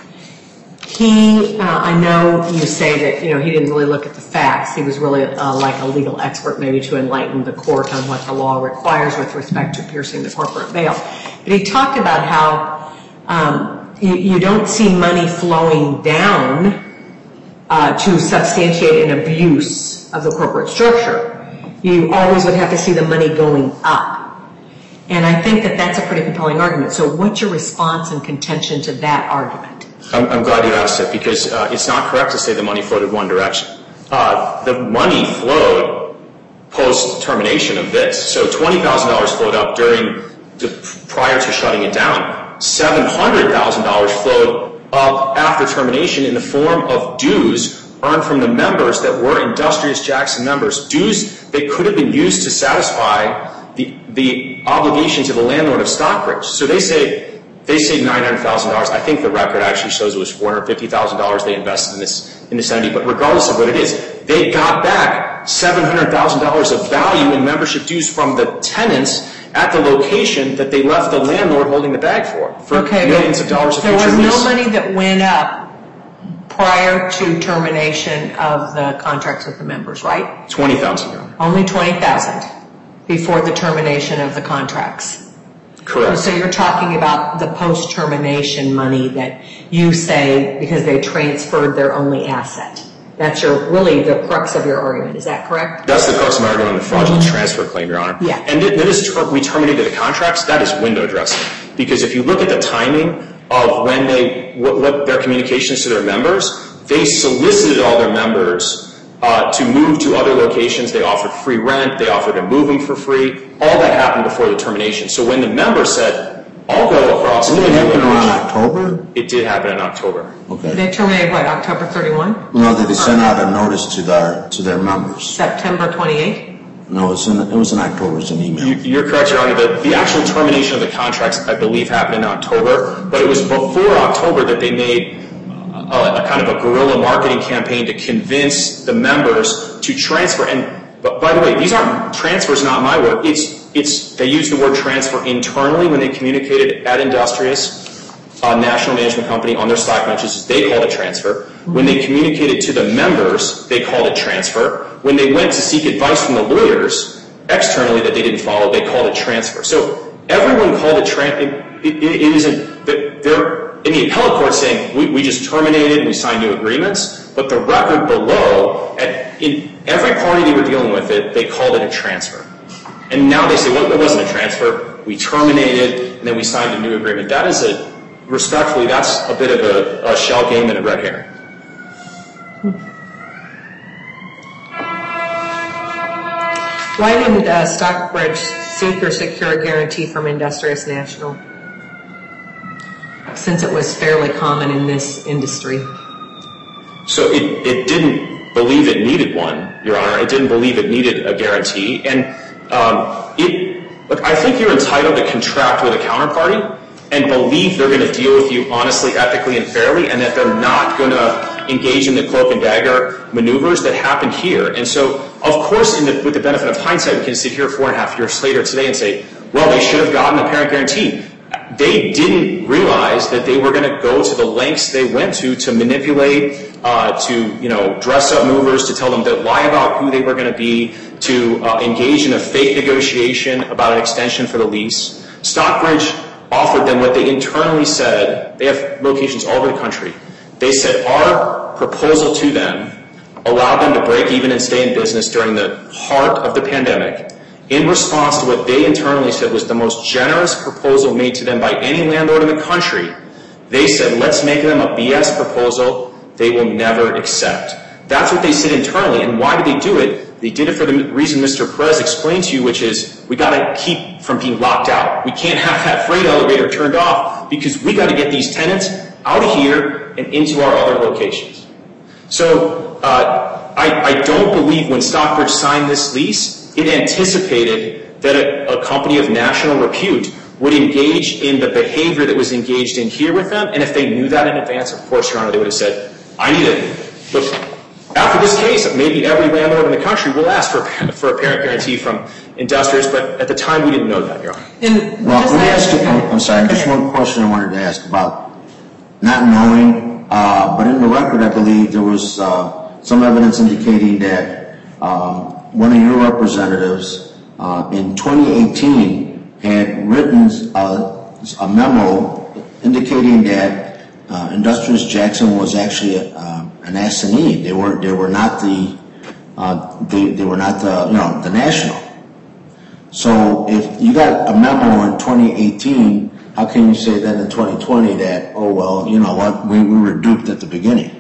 I know you say that, he didn't really look at the facts. He was really like a legal expert, maybe to enlighten the court on what the law requires with respect to piercing the corporate veil. But he talked about how you don't see money flowing down to substantiate an abuse of the corporate structure. You always would have to see the money going up. And I think that that's a pretty compelling argument. So what's your response and contention to that argument? I'm glad you asked it, because it's not correct to say the money flowed in one direction. The money flowed post-termination of this. So $20,000 flowed up prior to shutting it down. $700,000 flowed up after termination in the form of dues earned from the members that were Industrious Jackson members. Dues that could have been used to satisfy the obligations of the landlord of Stockbridge. So they say $900,000. I think the record actually shows it was $450,000 they invested in this entity. But regardless of what it is, they got back $700,000 of value in membership dues from the tenants at the location that they left the landlord holding the bag for millions of dollars of future lease. There was no money that went up prior to termination of the contracts with the members, right? $20,000. Only $20,000 before the termination of the contracts. Correct. So you're talking about the post-termination money that you say because they transferred their only asset. That's really the crux of your argument. Is that correct? That's the crux of my argument on the fraudulent transfer claim, Your Honor. Yeah. And we terminated the contracts. That is window dressing. Because if you look at the timing of when what their communications to their members, they solicited all their members to move to other locations. They offered free rent. They offered to move them for free. All that happened before the termination. So when the member said, I'll go across. Didn't it happen around October? It did happen in October. Okay. They terminated what, October 31? No, they sent out a notice to their members. September 28? No, it was in October. It's an email. You're correct, Your Honor. The actual termination of the contracts, I believe, happened in October. But it was before October that they made a kind of a guerrilla marketing campaign to convince the members to transfer. And by the way, these aren't transfers, not my word. They use the word transfer internally when they communicated at Industrious National Management Company on their stock benches. They called it transfer. When they communicated to the members, they called it transfer. When they went to seek advice from the lawyers externally that they didn't follow, they called it transfer. So everyone called it transfer. It isn't that they're in the appellate court saying we just terminated and we signed new agreements. But the record below, in every party they were dealing with it, they called it a transfer. And now they say, well, it wasn't a transfer. We terminated, and then we signed a new agreement. That is respectfully, that's a bit of a shell game and a red herring. Why didn't Stockbridge seek or secure a guarantee from Industrious National, since it was fairly common in this industry? So it didn't believe it needed one, Your Honor. It didn't believe it needed a guarantee. And look, I think you're entitled to contract with a counterparty and believe they're going to deal with you honestly, ethically, and fairly, and that they're not going to engage in the cloak and dagger maneuvers that happened here. And so, of course, with the benefit of hindsight, we can sit here 4.5 years later today and say, well, they should have gotten a parent guarantee. They didn't realize that they were going to go to the lengths they went to manipulate, to dress up movers, to tell them to lie about who they were going to be, to engage in a fake negotiation about an extension for the lease. Stockbridge offered them what they internally said. They have locations all over the country. They said our proposal to them allowed them to break even and stay in business during the heart of the pandemic. In response to what they internally said was the most generous proposal made to them by any landlord in the country, they said, let's make them a BS proposal they will never accept. That's what they said internally. And why did they do it? They did it for the reason Mr. Perez explained to you, which is we got to keep from being locked out. We can't have that freight elevator turned off because we got to get these tenants out of here and into our other locations. So I don't believe when Stockbridge signed this lease, it anticipated that a company of national repute would engage in the behavior that was engaged in here with them. And if they knew that in advance, of course, Your Honor, they would have said, I need it. Look, after this case, maybe every landlord in the country will ask for a parent guarantee from Industrious, but at the time we didn't know that, Your Honor. Well, let me ask you, I'm sorry, just one question I wanted to ask about not knowing, but in the record I believe there was some evidence indicating that one of your representatives in 2018 had written a memo indicating that Industrious Jackson was actually an assignee. They were not the national. So if you got a memo in 2018, how can you say then in 2020 that, oh, well, you know what, we were duped at the beginning?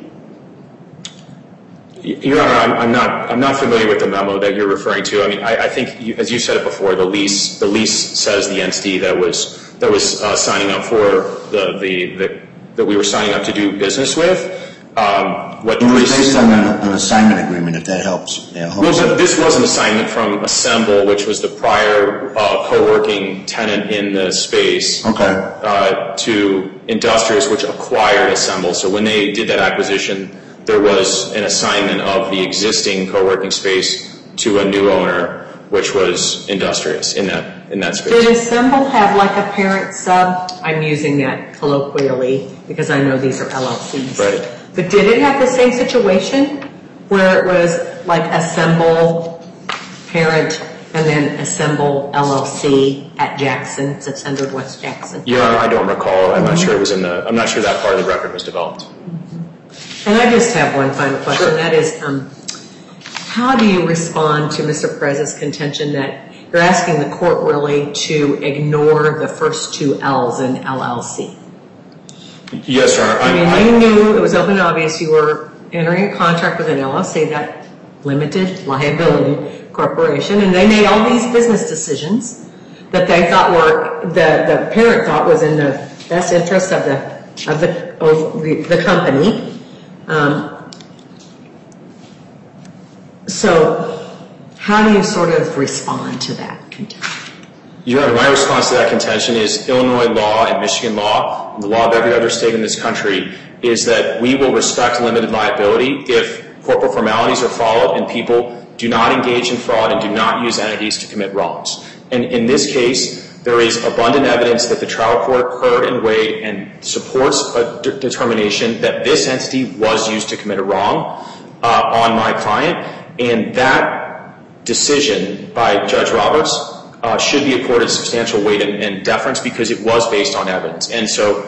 Your Honor, I'm not familiar with the memo that you're referring to. I mean, I think, as you said it before, the lease says the entity that was signing up for that we were signing up to do business with. It was based on an assignment agreement, if that helps. Well, this was an assignment from Assemble, which was the prior co-working tenant in the space, to Industrious, which acquired Assemble. So when they did that acquisition, there was an assignment of the existing co-working space to a new owner, which was Industrious in that space. Did Assemble have like a parent sub? I'm using that colloquially because I know these are LLCs. Right. But did it have the same situation where it was like Assemble parent and then Assemble LLC at Jackson, it's at 100 West Jackson? Your Honor, I don't recall. I'm not sure I'm not sure that part of the record was developed. And I just have one final question. Sure. That is, how do you respond to Mr. Perez's contention that you're asking the court really to ignore the first two L's in LLC? Yes, Your Honor. I mean, you knew, it was open and obvious, you were entering a contract with an LLC, that limited liability corporation, and they made all these business decisions that they thought were, the parent thought was in the best interest of the company. So how do you sort of respond to that contention? Your Honor, my response to that contention is Illinois law and Michigan law, and the law of every other state in this country, is that we will respect limited liability if corporate formalities are followed and people do not engage in fraud and do not use entities to commit wrongs. And in this case, there is abundant evidence that the trial court heard and weighed and supports a determination that this entity was used to commit a wrong on my client, and that decision by Judge Roberts should be accorded substantial weight and deference because it was based on evidence. And so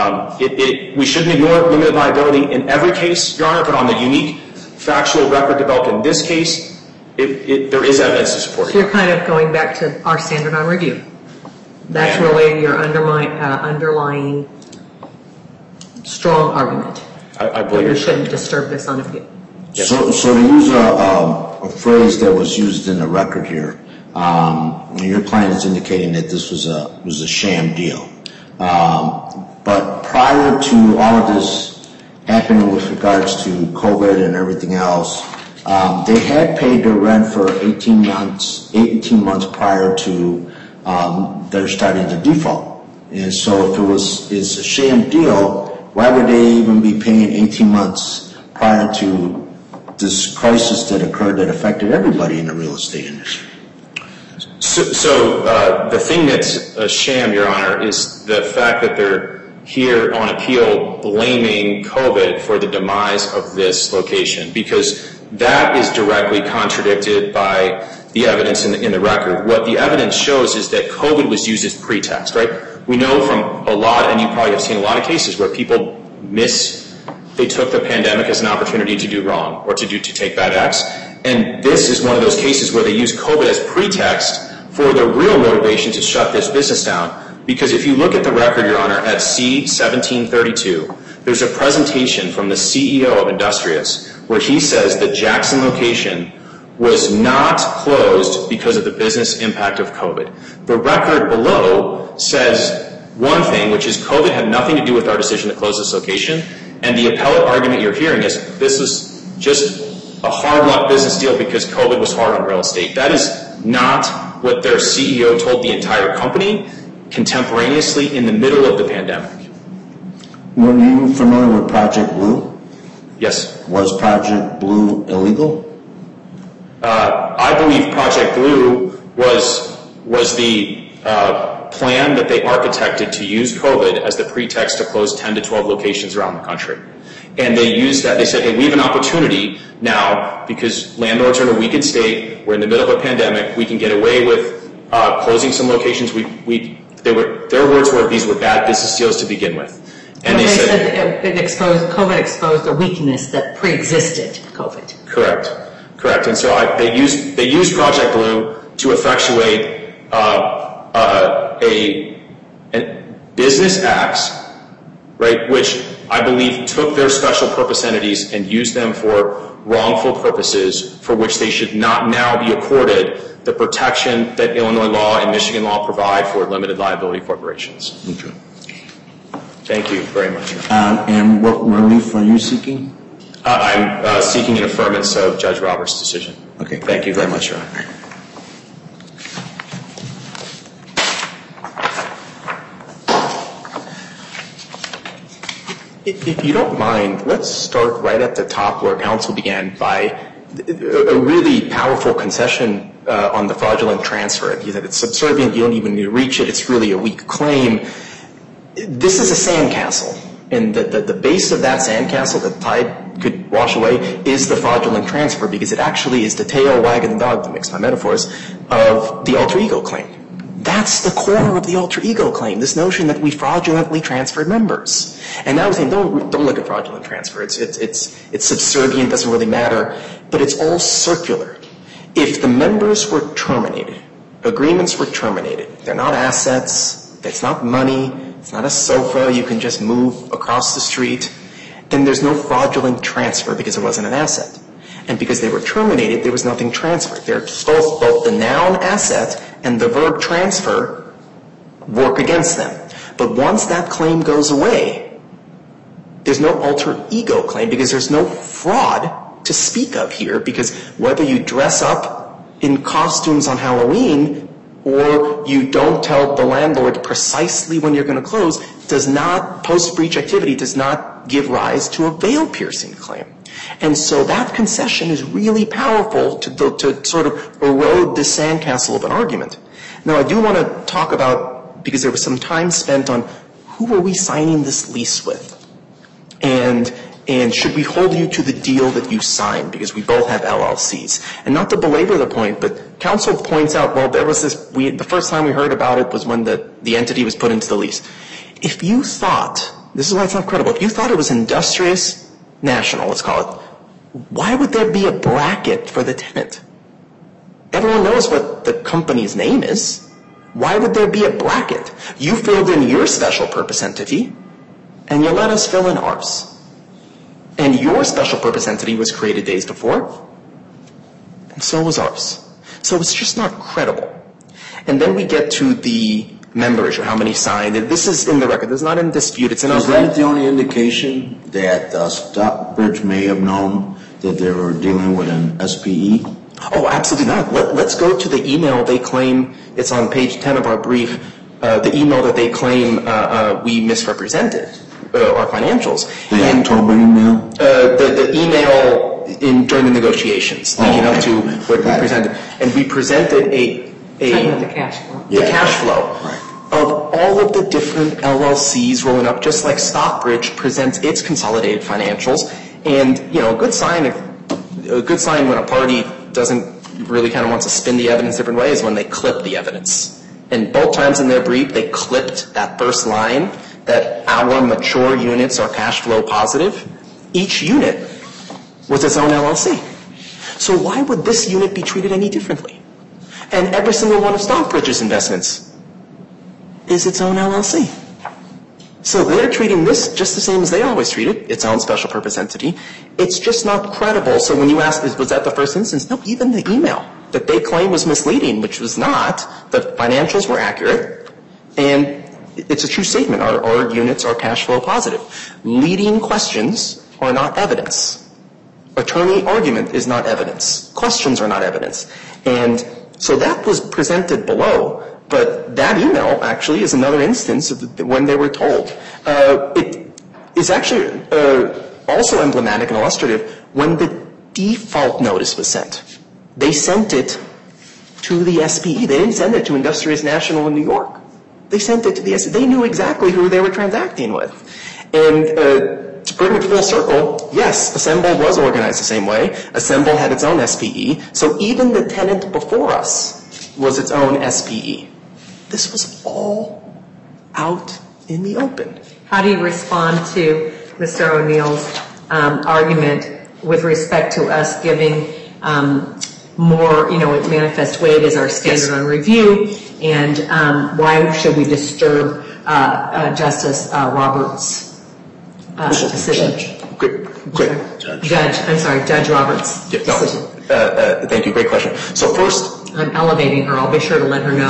we shouldn't ignore limited liability in every case, Your Honor, but on the unique factual record developed in this case, there is evidence to support it. So you're kind of going back to our standard on review. That's really your underlying strong argument. I believe you shouldn't disturb this on appeal. Yes. So to use a phrase that was used in the record here, your client is indicating that this was a sham deal. But prior to all of this happening with regards to COVID and everything else, they had paid their rent for 18 months prior to their starting to default. And so if it's a sham deal, why would they even be paying 18 months prior to this crisis that occurred that affected everybody in the real estate industry? So the thing that's a sham, Your Honor, is the fact that they're here on appeal blaming COVID for the demise of this location, because that is directly contradicted by the evidence in the record. What the evidence shows is that COVID was used as pretext, right? We know from a lot, and you probably have seen a lot of cases where people they took the pandemic as an opportunity to do wrong or to take bad acts. And this is one of those cases where they use COVID as pretext for the real motivation to shut this business down. Because if you look at the record, Your Honor, at C-1732, there's a presentation from the CEO of Industrious where he says the Jackson location was not closed because of the business impact of COVID. The record below says one thing, which is COVID had nothing to do with our decision to close this location, and the appellate argument you're hearing is this is just a hard luck business deal because COVID was hard on real estate. That is not what their CEO told the entire company contemporaneously in the middle of the pandemic. Were you familiar with Project Blue? Yes. Was Project Blue illegal? I believe Project Blue was the plan that they architected to use COVID as the pretext to close 10 to 12 locations around the country. And they used that. They said, hey, we have an opportunity now because landlords are in a weakened state. We're in the middle of a pandemic. We can get away with closing some locations. Their words were these were bad business deals to begin with. And they said COVID exposed a weakness that pre-existed COVID. Correct. And so they used Project Blue to effectuate business acts, right, which I believe took their special purpose entities and used them for wrongful purposes for which they should not now be accorded the protection that Illinois law and Michigan law provide for limited liability corporations. Okay. Thank you very much. And what relief are you seeking? I'm seeking an affirmance of Judge Roberts' decision. Okay. Thank you very much, Your Honor. If you don't mind, let's start right at the top where counsel began by a really powerful concession on the fraudulent transfer. He said it's subservient, you don't even need to reach it, it's really a weak claim. This is a sandcastle, and the base of that sandcastle that tide could wash away is the fraudulent transfer, because it actually is the tail wagging the dog, to mix my metaphors, of the alter ego claim. That's the core of the alter ego claim, this notion that we fraudulently transferred members. And now we're saying, don't look at fraudulent transfer. It's subservient, doesn't really matter, but it's all circular. If the members were terminated, agreements were terminated, they're not assets, it's not money, it's not a sofa you can just move across the street, then there's no fraudulent transfer because it wasn't an asset. And because they were terminated, there was nothing transferred. They're both the noun asset and the verb transfer work against them. But once that claim goes away, there's no alter ego claim because there's no fraud to speak of here, because whether you dress up in costumes on Halloween or you don't tell the landlord precisely when you're going to close, post-breach activity does not give rise to a veil-piercing claim. And so that concession is really powerful to sort of erode this sandcastle of an argument. Now, I do want to talk about, because there was some time spent on who are we signing this lease with? And should we hold you to the deal that you signed, because we both have LLCs? And not to belabor the point, but counsel points out, well, there was the first time we heard about it was when the entity was put into the lease. If you thought, this is why it's not credible, if you thought it was Industrious National, let's call it, why would there be a bracket for the tenant? Everyone knows what the company's name is. Why would there be a bracket? You filled in your special purpose entity, and you let us fill in ours. And your special purpose entity was created days before, and so was ours. So it's just not credible. And then we get to the member issue, how many signed. This is in the record. This is not in dispute. It's in our Is that the only indication that Stockbridge may have known that they were dealing with an SPE? Oh, absolutely not. Let's go to the email they claim. It's on page 10 of our brief. The email that they claim we misrepresented our financials. The October email? The email during the negotiations leading up to what we presented. And we presented the cash flow. The cash flow. Right. Of all of the different LLCs rolling up, just like Stockbridge presents its consolidated financials. And, a good sign when a party doesn't really kind of want to spin the evidence different ways when they clip the evidence. And both times in their brief, they clipped that first line that our mature units are cash flow positive. Each unit was its own LLC. So why would this unit be treated any differently? And every single one of Stockbridge's investments is its own LLC. So they're treating this just the same as they always treat it, its own special purpose entity. It's just not credible. So when you ask, was that the first instance? No, even the email that they claim was misleading, which was not. The financials were accurate, and it's a true statement. Our units are cash flow positive. Leading questions are not evidence. Attorney argument is not evidence. Questions are not evidence. And so that was presented below. But that email actually is another instance of when they were told. It is actually also emblematic and illustrative when the default notice was sent. They sent it to the SPE. They didn't send it to Industrious National in New York. They sent it to the SPE. They knew exactly who they were transacting with. And to bring it full circle, yes, Assemble was organized the same way. Assemble had its own SPE. So even the tenant before us was its own SPE. This was all out in the open. How do you respond to Mr. O'Neill's argument with respect to us giving more, manifest weight as our standard on review, and why should we disturb Justice Roberts' decision? Judge Roberts' decision. Thank you. Great question. So first, I'm elevating her. I'll be sure to let her know.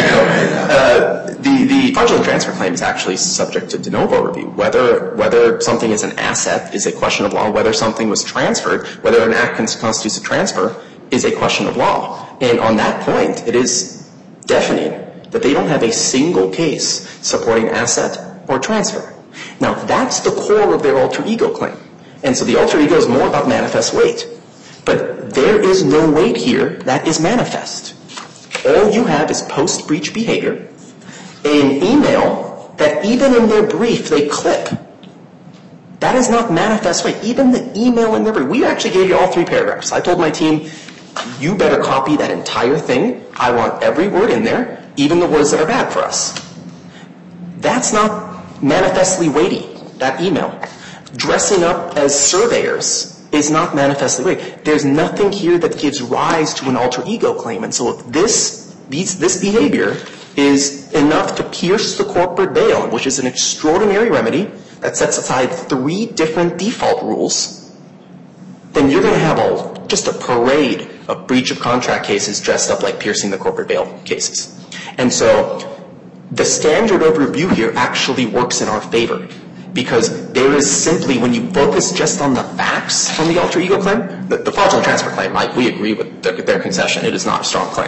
The fraudulent transfer claim is actually subject to de novo review. Whether something is an asset is a question of law. Whether something was transferred, whether an act constitutes a transfer, is a question of law. And on that point, it is deafening that they don't have a single case supporting asset or transfer. Now, that's the core of their alter ego claim. And so the alter ego is more about manifest weight. But there is no weight here that is manifest. All you have is post-breach behavior, an email that even in their brief they clip. That is not manifest weight. Even the email in their brief. We actually gave you all 3 paragraphs. I told my team, you better copy that entire thing. I want every word in there, even the words that are bad for us. That's not manifestly weighty, that email. Dressing up as surveyors is not manifestly weighty. There's nothing here that gives rise to an alter ego claim. And so if this behavior is enough to pierce the corporate veil, which is an extraordinary remedy that sets aside 3 different default rules, then you're going to have just a parade of breach of contract cases dressed up like piercing the corporate veil cases. And so the standard of review here actually works in our favor, because there is simply, when you focus just on the facts from the alter ego claim, the fraudulent transfer claim, we agree with their concession. It is not a strong claim.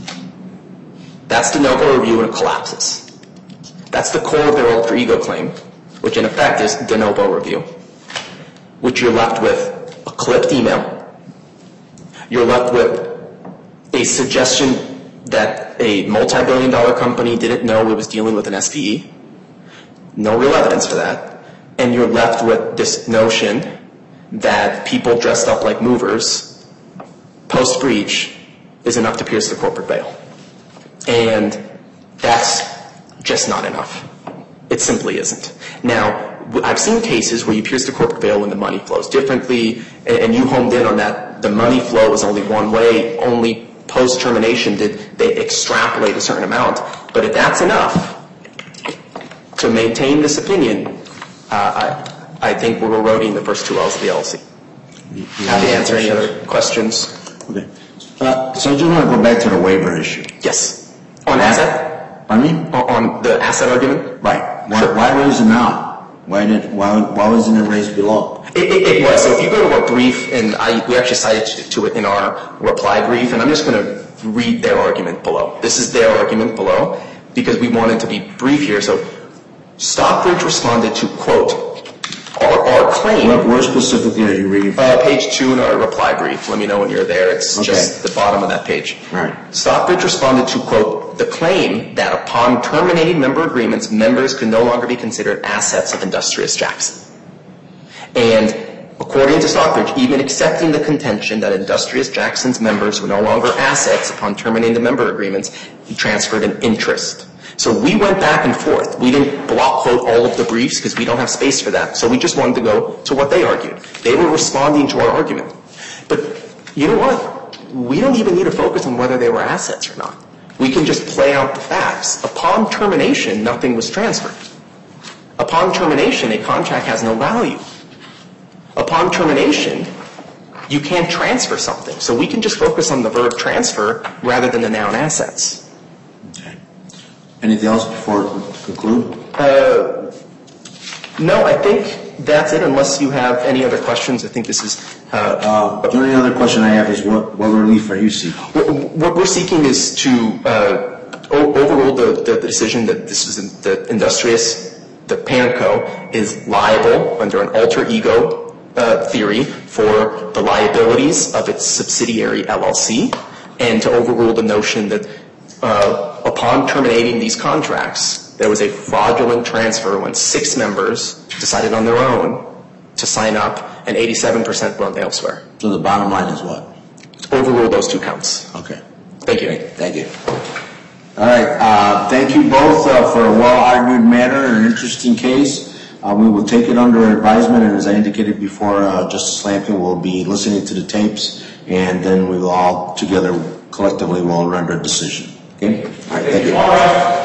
That's de novo review and it collapses. That's the core of their alter ego claim, which in effect is de novo review, which you're left with a clipped email. You're left with a suggestion that a multi-billion-dollar company didn't know it was dealing with an SPE. No real evidence for that. And you're left with this notion that people dressed up like movers post-breach is enough to pierce the corporate veil. And that's just not enough. It simply isn't. Now, I've seen cases where you pierce the corporate veil when the money flows differently, and you homed in on that. The money flow is only one way. Only post-termination did they extrapolate a certain amount. But if that's enough to maintain this opinion, I think we're eroding the first 2 L's of the LLC. Happy to answer any other questions. Okay. So I just want to go back to the waiver issue. Yes. On asset? Pardon me? On the asset argument? Right. Sure. Why raise it now? Why wasn't it raised below? It was. So if you go to our brief, and we actually cited to it in our reply brief, and I'm just going to read their argument below. This is their argument below, because we wanted to be brief here. So Stockbridge responded to, quote, our claim. Where specifically are you reading from? Page 2 in our reply brief. Let me know when you're there. It's just the bottom of that page. Right. Stockbridge Responded to, quote, the claim that upon terminating member agreements, members could no longer be considered assets of Industrious Jackson. And according to Stockbridge, even accepting the contention that Industrious Jackson's members were no longer assets upon terminating the member agreements, he transferred an interest. So we went back and forth. We didn't block quote all of the briefs because we don't have space for that. So we just wanted to go to what they argued. They were responding to our argument. But you know what? We don't even need to focus on whether they were assets or not. We can just play out the facts. Upon termination, nothing was transferred. Upon termination, a contract has no value. Upon termination, you can't transfer something. So we can just focus on the verb transfer rather than the noun assets. Okay. Anything else before we conclude? No, I think that's it, unless you have any other questions. I think this is... the only other question I have is what relief are you seeking? What we're seeking is to overrule the decision that this is the Industrious, the parent co, is liable under an alter ego theory for the liabilities of its subsidiary LLC, and to overrule the notion that upon terminating these contracts, there was a fraudulent transfer when 6 members decided on their own to sign up and 87% went elsewhere. So the bottom line is what? Overrule those 2 counts. Okay. Thank you. Great. Thank you. All right. Thank you both for a well-argued matter and an interesting case. We will take it under advisement, and as I indicated before, Justice Lampkin will be listening to the tapes, and then we will all together collectively will render a decision. Okay? All right, thank you.